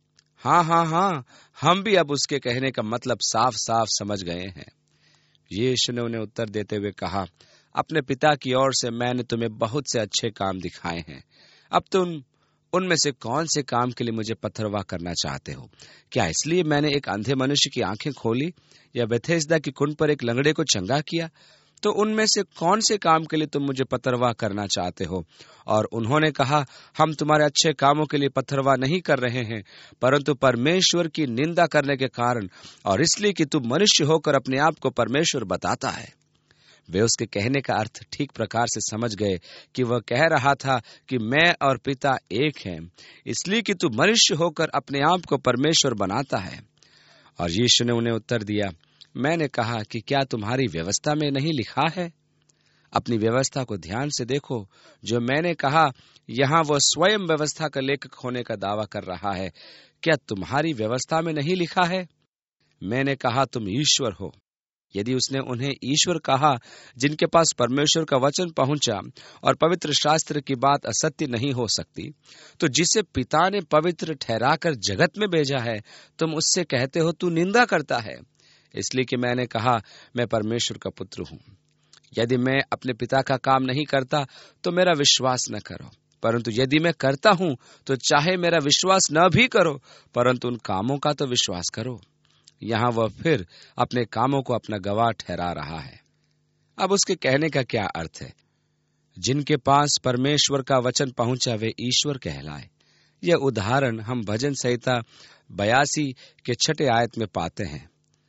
हाँ, हम भी अब उसके कहने का मतलब साफ साफ समझ गए हैं। यीशु ने उन्हें उत्तर देते हुए कहा, अपने पिता की ओर से मैंने तुम्हें बहुत से अच्छे काम दिखाए हैं। अब तुम उनमें से कौन से काम के लिए मुझे पत्थरवाह करना चाहते हो? क्या इसलिए मैंने एक अंधे मनुष्य की आंखें खोली या बेथेस्दा की कुंड पर एक लंगड़े को चंगा किया? तो उनमें से कौन से काम के लिए तुम मुझे पत्थरवाह करना चाहते हो? और उन्होंने कहा, हम तुम्हारे अच्छे कामों के लिए पत्थरवाह नहीं कर रहे हैं, परंतु परमेश्वर की निंदा करने के कारण और इसलिए कि तू मनुष्य होकर अपने आप को परमेश्वर बताता है। वे उसके कहने का अर्थ ठीक प्रकार से समझ गए कि वह कह रहा था कि मैं और पिता एक हैं, इसलिए कि तू मनुष्य होकर अपने आप को परमेश्वर बनाता है। और यीशु ने उन्हें उत्तर दिया, मैंने कहा कि क्या तुम्हारी व्यवस्था में नहीं लिखा है? अपनी व्यवस्था को ध्यान से देखो। जो मैंने कहा, यहाँ वह स्वयं व्यवस्था का लेखक होने का दावा कर रहा है। क्या तुम्हारी व्यवस्था में नहीं लिखा है? मैंने कहा तुम ईश्वर हो। यदि उसने उन्हें ईश्वर कहा जिनके पास परमेश्वर का वचन पहुंचा और पवित्र शास्त्र की बात असत्य नहीं हो सकती, तो जिसे पिता ने पवित्र ठहराकर जगत में भेजा है, तुम उससे कहते हो तू निंदा करता है, इसलिए कि मैंने कहा मैं परमेश्वर का पुत्र हूं। यदि मैं अपने पिता का काम नहीं करता तो मेरा विश्वास न करो, परंतु यदि मैं करता हूं तो चाहे मेरा विश्वास न भी करो, परंतु उन कामों का तो विश्वास करो। यहां वह फिर अपने कामों को अपना गवाह ठहरा रहा है। अब उसके कहने का क्या अर्थ है? जिनके पास परमेश्वर का वचन पहुंचा वे ईश्वर कहलाए। यह उदाहरण हम भजन संहिता 82 के 6 आयत में पाते हैं।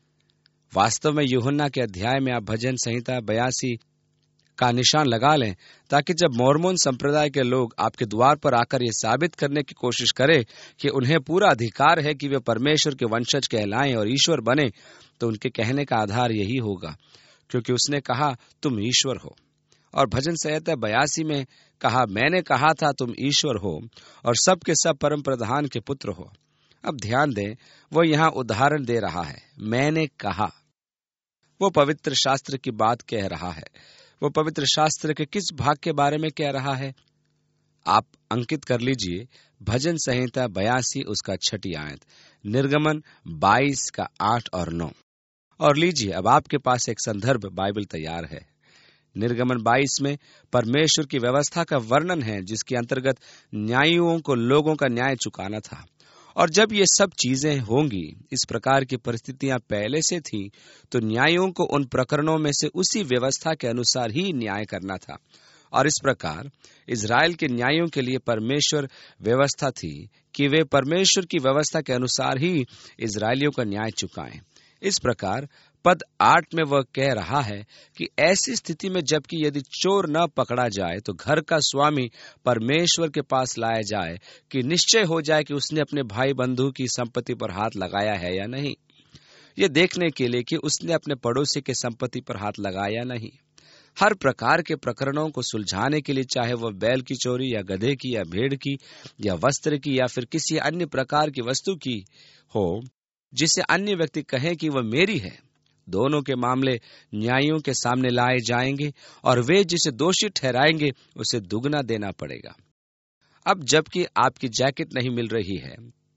वास्तव में यूहन्ना के अध्याय में आप भजन संहिता 82 का निशान लगा लें, ताकि जब मोर्मोन संप्रदाय के लोग आपके द्वार पर आकर यह साबित करने की कोशिश करें कि उन्हें पूरा अधिकार है कि वे परमेश्वर के वंशज कहलाएं और ईश्वर बने, तो उनके कहने का आधार यही होगा, क्योंकि उसने कहा तुम ईश्वर हो। और भजन संहिता 82 में कहा मैंने कहा था तुम ईश्वर हो और सब के सब परम प्रधान के पुत्र हो। अब ध्यान दें, वो यहाँ उदाहरण दे रहा है। मैंने कहा, वो पवित्र शास्त्र की बात कह रहा है। वो पवित्र शास्त्र के किस भाग के बारे में कह रहा है? आप अंकित कर लीजिए, भजन संहिता 82 उसका 6 आयत, निर्गमन 22 का 8 और 9। और लीजिए, अब आपके पास एक संदर्भ बाइबल तैयार है। निर्गमन 22 में परमेश्वर की व्यवस्था का वर्णन है, जिसके अंतर्गत न्यायियों को लोगों का न्याय चुकाना था। और जब ये सब चीजें होंगी, इस प्रकार की परिस्थितियां पहले से थी, तो न्यायियों को उन प्रकरणों में से उसी व्यवस्था के अनुसार ही न्याय करना था। और इस प्रकार इजराइल के न्यायियों के लिए परमेश्वर व्यवस्था थी कि वे परमेश्वर की व्यवस्था के अनुसार ही इजरायलियों का न्याय चुकाएं। इस प्रकार पद 8 में वह कह रहा है कि ऐसी स्थिति में जबकि यदि चोर न पकड़ा जाए तो घर का स्वामी परमेश्वर के पास लाया जाए कि निश्चय हो जाए कि उसने अपने भाई बंधु की संपत्ति पर हाथ लगाया है या नहीं, ये देखने के लिए कि उसने अपने पड़ोसी के संपत्ति पर हाथ लगाया या नहीं। हर प्रकार के प्रकरणों को सुलझाने के लिए, चाहे वह बैल की चोरी या गधे की या भेड़ की या वस्त्र की या फिर किसी अन्य प्रकार की वस्तु की हो जिसे अन्य व्यक्ति कहे कि वह मेरी है, दोनों के मामले न्यायियों के सामने लाए जाएंगे और वे जिसे दोषी ठहराएंगे उसे दुगना देना पड़ेगा। अब जबकि आपकी जैकेट नहीं मिल रही है,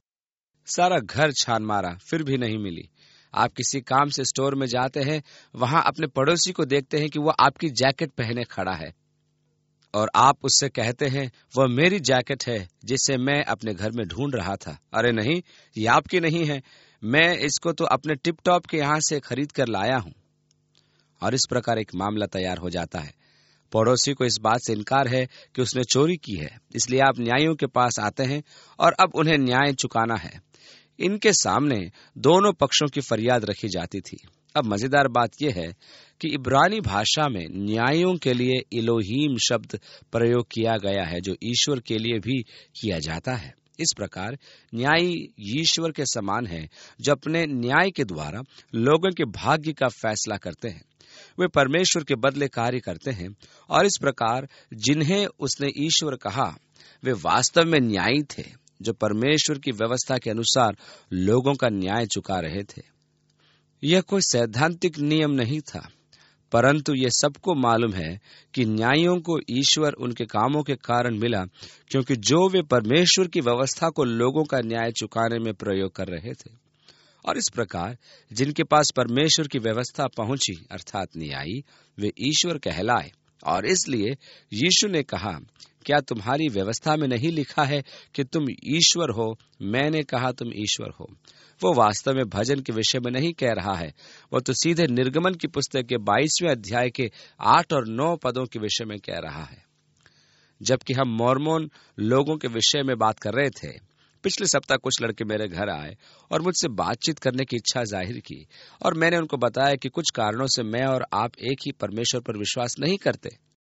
सारा घर छान मारा फिर भी नहीं मिली, आप किसी काम से स्टोर में जाते हैं, वहां अपने पड़ोसी को देखते हैं कि वह आपकी जैकेट पहने खड़ा है और आप उससे कहते हैं वह मेरी जैकेट है जिसे मैं अपने घर में ढूंढ रहा था। अरे नहीं, ये आपकी नहीं है, मैं इसको तो अपने टिप टॉप के यहां से खरीद कर लाया हूं। और इस प्रकार एक मामला तैयार हो जाता है। पड़ोसी को इस बात से इनकार है कि उसने चोरी की है, इसलिए आप न्यायियों के पास आते हैं और अब उन्हें न्याय चुकाना है। इनके सामने दोनों पक्षों की फरियाद रखी जाती थी। अब मजेदार बात यह है कि इब्रानी भाषा में न्यायियों के लिए इलोहीम शब्द प्रयोग किया गया है, जो ईश्वर के लिए भी किया जाता है। इस प्रकार न्यायी ईश्वर के समान है, जो अपने न्याय के द्वारा लोगों के भाग्य का फैसला करते हैं। वे परमेश्वर के बदले कार्य करते हैं और इस प्रकार जिन्हें उसने ईश्वर कहा वे वास्तव में न्यायी थे, जो परमेश्वर की व्यवस्था के अनुसार लोगों का न्याय चुका रहे थे। यह कोई सैद्धांतिक नियम नहीं था, परंतु यह सबको मालूम है कि न्यायियों को ईश्वर उनके कामों के कारण मिला, क्योंकि जो वे परमेश्वर की व्यवस्था को लोगों का न्याय चुकाने में प्रयोग कर रहे थे। और इस प्रकार जिनके पास परमेश्वर की व्यवस्था पहुंची, अर्थात न्यायी, वे ईश्वर कहलाए। और इसलिए यीशु ने कहा, क्या तुम्हारी व्यवस्था में नहीं लिखा है कि तुम ईश्वर हो? मैंने कहा तुम ईश्वर हो। वो वास्तव में भजन के विषय में नहीं कह रहा है, वो तो सीधे निर्गमन की पुस्तक के 22वें अध्याय के 8 और 9 पदों के विषय में कह रहा है। जबकि हम मोर्मोन लोगों के विषय में बात कर रहे थे, पिछले सप्ताह कुछ लड़के मेरे घर आए और मुझसे बातचीत करने की इच्छा जाहिर की, और मैंने उनको बताया कि कुछ कारणों से मैं और आप एक ही परमेश्वर पर विश्वास नहीं करते।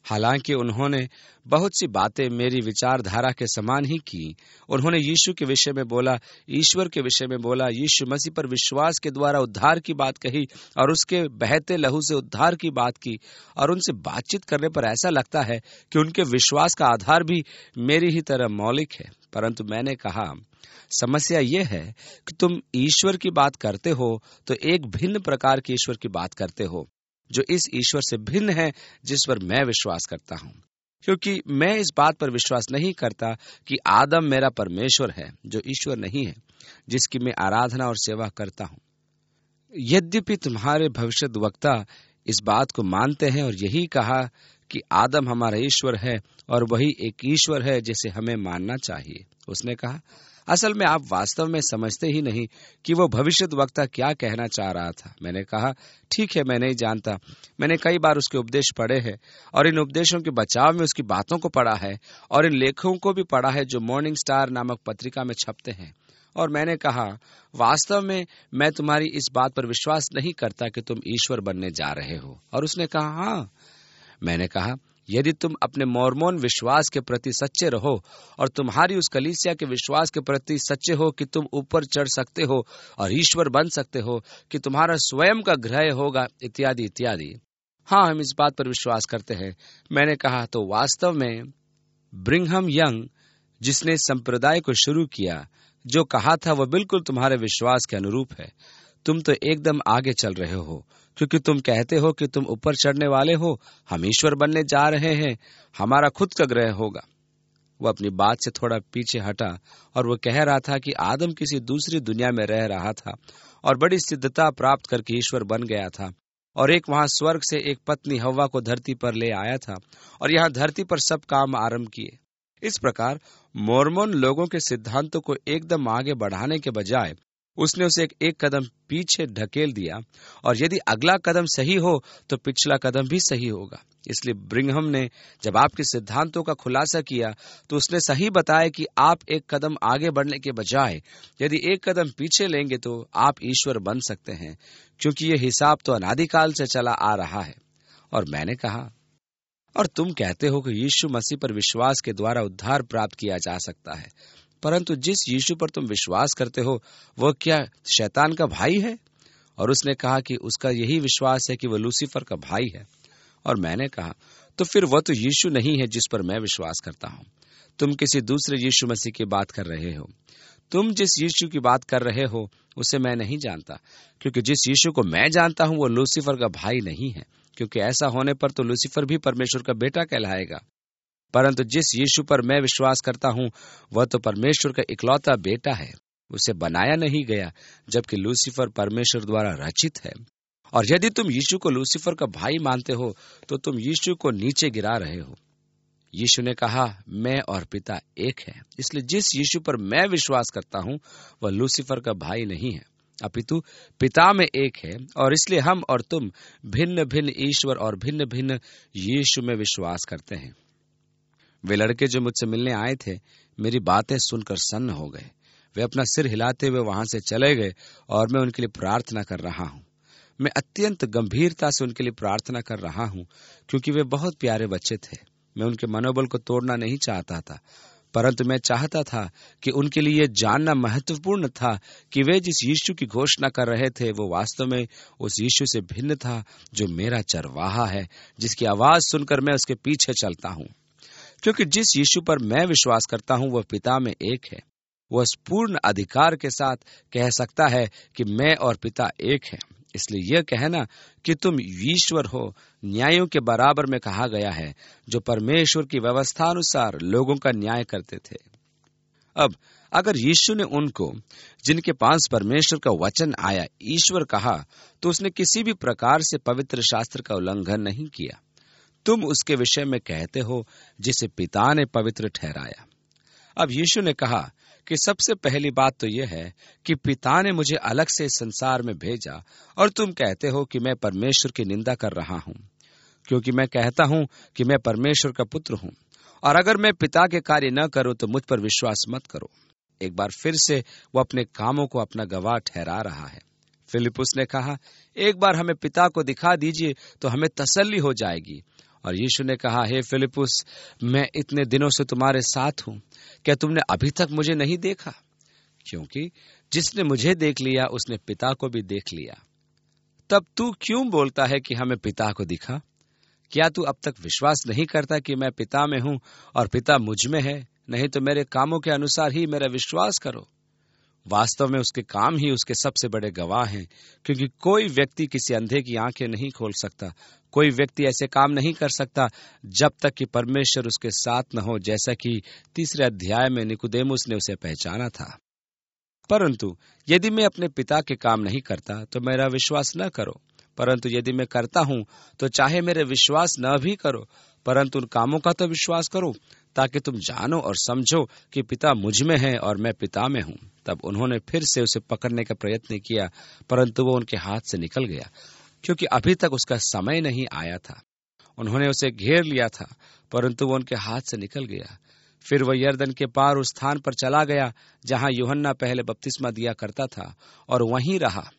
हालांकि उन्होंने बहुत सी बातें मेरी विचारधारा के समान ही की। उन्होंने यीशु के विषय में बोला, ईश्वर के विषय में बोला, यीशु मसीह पर विश्वास के द्वारा उद्धार की बात कही और उसके बहते लहू से उद्धार की बात की। और उनसे बातचीत करने पर ऐसा लगता है कि उनके विश्वास का आधार भी मेरी ही तरह मौलिक है। परंतु मैंने कहा, समस्या यह है कि तुम ईश्वर की बात करते हो तो एक भिन्न प्रकार के ईश्वर की बात करते हो, जो इस ईश्वर से भिन्न है जिस पर मैं विश्वास करता हूँ। क्योंकि मैं इस बात पर विश्वास नहीं करता कि आदम मेरा परमेश्वर है, जो ईश्वर नहीं है, जिसकी मैं आराधना और सेवा करता हूँ। यद्यपि तुम्हारे भविष्यद्वक्ता इस बात को मानते हैं और यही कहा कि आदम हमारा ईश्वर है और वही एक ईश्वर है जिसे हमें मानना चाहिए। उसने कहा, असल में आप वास्तव में समझते ही नहीं कि वो भविष्यद्वक्ता क्या कहना चाह रहा था। मैंने कहा, ठीक है, मैं नहीं जानता। मैंने कई बार उसके उपदेश पढ़े हैं और इन उपदेशों के बचाव में उसकी बातों को पढ़ा है और इन लेखों को भी पढ़ा है जो मॉर्निंग स्टार नामक पत्रिका में छपते हैं। और मैंने कहा, वास्तव में मैं तुम्हारी इस बात पर विश्वास नहीं करता कि तुम ईश्वर बनने जा रहे हो। और उसने कहा, हाँ। मैंने कहा, यदि तुम अपने मोर्मोन विश्वास के प्रति सच्चे रहो और तुम्हारी उस कलीसिया के विश्वास के प्रति सच्चे हो कि तुम ऊपर चढ़ सकते हो और ईश्वर बन सकते हो, कि तुम्हारा स्वयं का ग्रह होगा, इत्यादि इत्यादि, हाँ, हम इस बात पर विश्वास करते हैं। मैंने कहा, तो वास्तव में ब्रिघम यंग, जिसने संप्रदाय को शुरू किया, जो कहा था वह बिल्कुल तुम्हारे विश्वास के अनुरूप है। तुम तो एकदम आगे चल रहे हो, क्योंकि तुम कहते हो कि तुम ऊपर चढ़ने वाले हो, हम ईश्वर बनने जा रहे हैं, हमारा खुद का ग्रह होगा। वह अपनी बात से थोड़ा पीछे हटा और वह कह रहा था कि आदम किसी दूसरी दुनिया में रह रहा था और बड़ी सिद्धता प्राप्त करके ईश्वर बन गया था, और एक वहां स्वर्ग से एक पत्नी हव्वा को धरती पर ले आया था और यहाँ धरती पर सब काम आरंभ किए। इस प्रकार मोर्मोन लोगों के सिद्धांतों को एकदम आगे बढ़ाने के बजाय उसने उसे एक कदम पीछे ढकेल दिया, और यदि अगला कदम सही हो तो पिछला कदम भी सही होगा। इसलिए ब्रिघम ने जब आपके सिद्धांतों का खुलासा किया तो उसने सही बताया कि आप एक कदम आगे बढ़ने के बजाय यदि एक कदम पीछे लेंगे तो आप ईश्वर बन सकते हैं, क्योंकि ये हिसाब तो अनादिकाल से चला आ रहा है। और मैंने कहा, और तुम कहते हो कि यीशु मसीह पर विश्वास के द्वारा उद्धार प्राप्त किया जा सकता है, परंतु जिस यीशु पर तुम विश्वास करते हो वह क्या शैतान का भाई है? और उसने कहा कि उसका यही विश्वास है कि वह लूसीफर का भाई है। और मैंने कहा, तो फिर वह तो यीशु नहीं है जिस पर मैं विश्वास करता हूँ। तुम किसी दूसरे यीशु मसीह की बात कर रहे हो। तुम जिस यीशु की बात कर रहे हो उसे मैं नहीं जानता, क्योंकि जिस यीशु को मैं जानता हूँ वो लूसीफर का भाई नहीं है, क्योंकि ऐसा होने पर तो लूसीफर भी परमेश्वर का बेटा कहलाएगा। परंतु जिस यीशु पर मैं विश्वास करता हूँ वह तो परमेश्वर का इकलौता बेटा है, उसे बनाया नहीं गया, जबकि लूसीफर परमेश्वर द्वारा रचित है। और यदि तुम यीशु को लूसीफर का भाई मानते हो तो तुम यीशु को नीचे गिरा रहे हो। यीशु ने कहा, मैं और पिता एक है। इसलिए जिस यीशु पर मैं विश्वास करता हूँ वह लूसीफर का भाई नहीं है, अपितु पिता में एक है। और इसलिए हम और तुम भिन्न भिन्न ईश्वर और भिन्न भिन्न यीशु में विश्वास करते हैं। वे लड़के जो मुझसे मिलने आए थे मेरी बातें सुनकर सन्न हो गए। वे अपना सिर हिलाते हुए वहां से चले गए और मैं उनके लिए प्रार्थना कर रहा हूँ। मैं अत्यंत गंभीरता से उनके लिए प्रार्थना कर रहा हूँ, क्योंकि वे बहुत प्यारे बच्चे थे। मैं उनके मनोबल को तोड़ना नहीं चाहता था, परंतु मैं चाहता था कि उनके लिए यह जानना महत्वपूर्ण था कि वे जिस यीशु की घोषणा कर रहे थे वो वास्तव में उस यीशु से भिन्न था जो मेरा चरवाहा है, जिसकी आवाज सुनकर मैं उसके पीछे चलता हूँ। क्योंकि जिस यीशु पर मैं विश्वास करता हूँ वह पिता में एक है। वह पूर्ण अधिकार के साथ कह सकता है कि मैं और पिता एक हैं। इसलिए यह कहना कि तुम ईश्वर हो न्यायों के बराबर में कहा गया है, जो परमेश्वर की व्यवस्था अनुसार लोगों का न्याय करते थे। अब अगर यीशु ने उनको जिनके पास परमेश्वर का वचन आया ईश्वर कहा, तो उसने किसी भी प्रकार से पवित्र शास्त्र का उल्लंघन नहीं किया। तुम उसके विषय में कहते हो जिसे पिता ने पवित्र ठहराया। अब यीशु ने कहा कि सबसे पहली बात तो यह है कि पिता ने मुझे अलग से इस संसार में भेजा, और तुम कहते हो कि मैं परमेश्वर की निंदा कर रहा हूँ, क्योंकि मैं कहता हूँ कि मैं परमेश्वर का पुत्र हूँ। और अगर मैं पिता के कार्य न करूँ तो मुझ पर विश्वास मत करो। एक बार फिर से वो अपने कामों को अपना गवाह ठहरा रहा है। फिलिपुस ने कहा, एक बार हमें पिता को दिखा दीजिए तो हमें तसल्ली हो जाएगी। और यीशु ने कहा, हे फिलिपुस, मैं इतने दिनों से तुम्हारे साथ हूं, क्या तुमने अभी तक मुझे नहीं देखा? क्योंकि जिसने मुझे देख लिया उसने पिता को भी देख लिया। तब तू क्यों बोलता है कि हमें पिता को दिखा? क्या तू अब तक विश्वास नहीं करता कि मैं पिता में हूं और पिता मुझ में है? नहीं तो मेरे कामों के अनुसार ही मेरा विश्वास करो। वास्तव में उसके काम ही उसके सबसे बड़े गवाह हैं, क्योंकि कोई व्यक्ति किसी अंधे की आंखें नहीं खोल सकता। कोई व्यक्ति ऐसे काम नहीं कर सकता जब तक कि परमेश्वर उसके साथ न हो, जैसा कि 3 अध्याय में निकुदेमुस ने उसे पहचाना था। परंतु यदि मैं अपने पिता के काम नहीं करता तो मेरा विश्वास न करो, परंतु यदि मैं करता हूं तो चाहे मेरे विश्वास न भी करो, परंतु उन कामों का तो विश्वास करो, ताकि तुम जानो और समझो कि पिता मुझ में है और मैं पिता में हूं। तब उन्होंने फिर से उसे पकड़ने का प्रयत्न किया, परंतु वो उनके हाथ से निकल गया, क्योंकि अभी तक उसका समय नहीं आया था। उन्होंने उसे घेर लिया था, परंतु वो उनके हाथ से निकल गया। फिर वह यरदन के पार उस स्थान पर चला गया जहां यूहन्ना पहले बपतिस्मा दिया करता था, और वहीं रहा।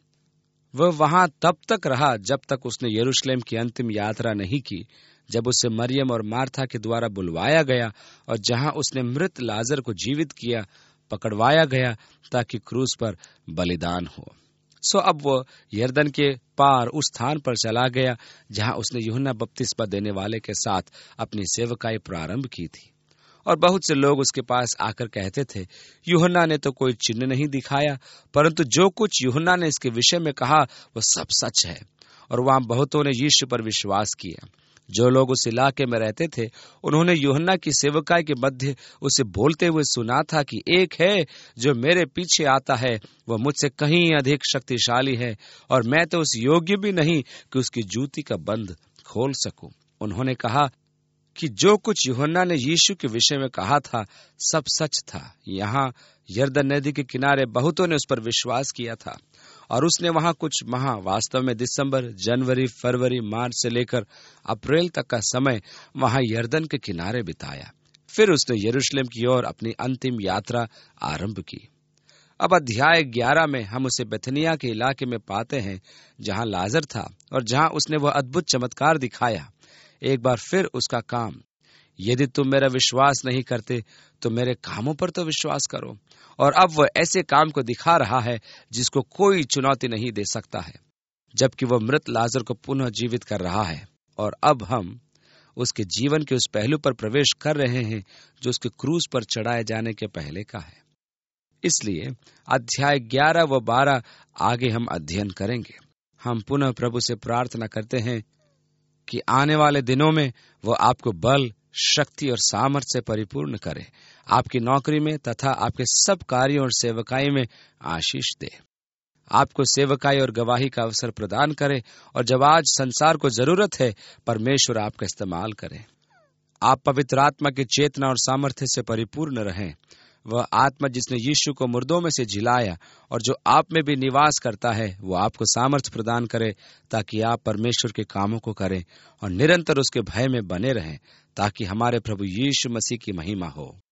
वह वहां तब तक रहा जब तक उसने यरूशलेम की अंतिम यात्रा नहीं की, जब उसे मरियम और मार्था के द्वारा बुलवाया गया और जहां उसने मृत लाजर को जीवित किया, पकड़वाया गया ताकि क्रूस पर बलिदान हो। सो अब वह यरदन के पार उस स्थान पर चला गया जहां उसने यूहन्ना बपतिस्मा देने वाले के साथ अपनी सेवकाई प्रारंभ की थी। और बहुत से लोग उसके पास आकर कहते थे, यूहन्ना ने तो कोई चिन्ह नहीं दिखाया, परंतु जो कुछ यूहन्ना ने इसके विषय में कहा वह सब सच है। और वहां बहुतों ने यीशु पर विश्वास किया। जो लोग उस इलाके में रहते थे, उन्होंने यूहन्ना की सेवकाई के मध्य उसे बोलते हुए सुना था कि एक है जो मेरे पीछे आता है, वह मुझसे कहीं अधिक शक्तिशाली है, और मैं तो उस योग्य भी नहीं कि उसकी जूती का बंद खोल सकूं। उन्होंने कहा कि जो कुछ यूहन्ना ने यीशु के विषय में कहा था सब सच था। यहाँ यरदन नदी के किनारे बहुतों ने उस पर विश्वास किया था, और उसने वहां कुछ माह, वास्तव में दिसंबर, जनवरी, फरवरी, मार्च से लेकर अप्रैल तक का समय वहां यरदन के किनारे बिताया। फिर उसने यरूशलेम की ओर अपनी अंतिम यात्रा आरंभ की। अब अध्याय 11 में हम उसे बेथनिया के इलाके में पाते हैं, जहां लाजर था और जहां उसने वह अद्भुत चमत्कार दिखाया। एक बार फिर उसका काम, यदि तुम मेरा विश्वास नहीं करते तो मेरे कामों पर तो विश्वास करो। और अब वह ऐसे काम को दिखा रहा है जिसको कोई चुनौती नहीं दे सकता है, जबकि वह मृत लाजर को पुनः जीवित कर रहा है। और अब हम उसके जीवन के उस पहलू पर प्रवेश कर रहे हैं जो उसके क्रूस पर चढ़ाए जाने के पहले का है। इसलिए अध्याय 11 व 12 आगे हम अध्ययन करेंगे। हम पुनः प्रभु से प्रार्थना करते हैं कि आने वाले दिनों में वो आपको बल, शक्ति और सामर्थ्य से परिपूर्ण करे, आपकी नौकरी में तथा आपके सब कार्यों और सेवकाई में आशीष दे, आपको सेवकाई और गवाही का अवसर प्रदान करे, और जब आज संसार को जरूरत है, परमेश्वर आपका इस्तेमाल करे। आप पवित्र आत्मा की चेतना और सामर्थ्य से परिपूर्ण रहें। वह आत्मा जिसने यीशु को मुर्दों में से जिलाया और जो आप में भी निवास करता है, वो आपको सामर्थ्य प्रदान करे, ताकि आप परमेश्वर के कामों को करें और निरंतर उसके भय में बने रहें, ताकि हमारे प्रभु यीशु मसीह की महिमा हो।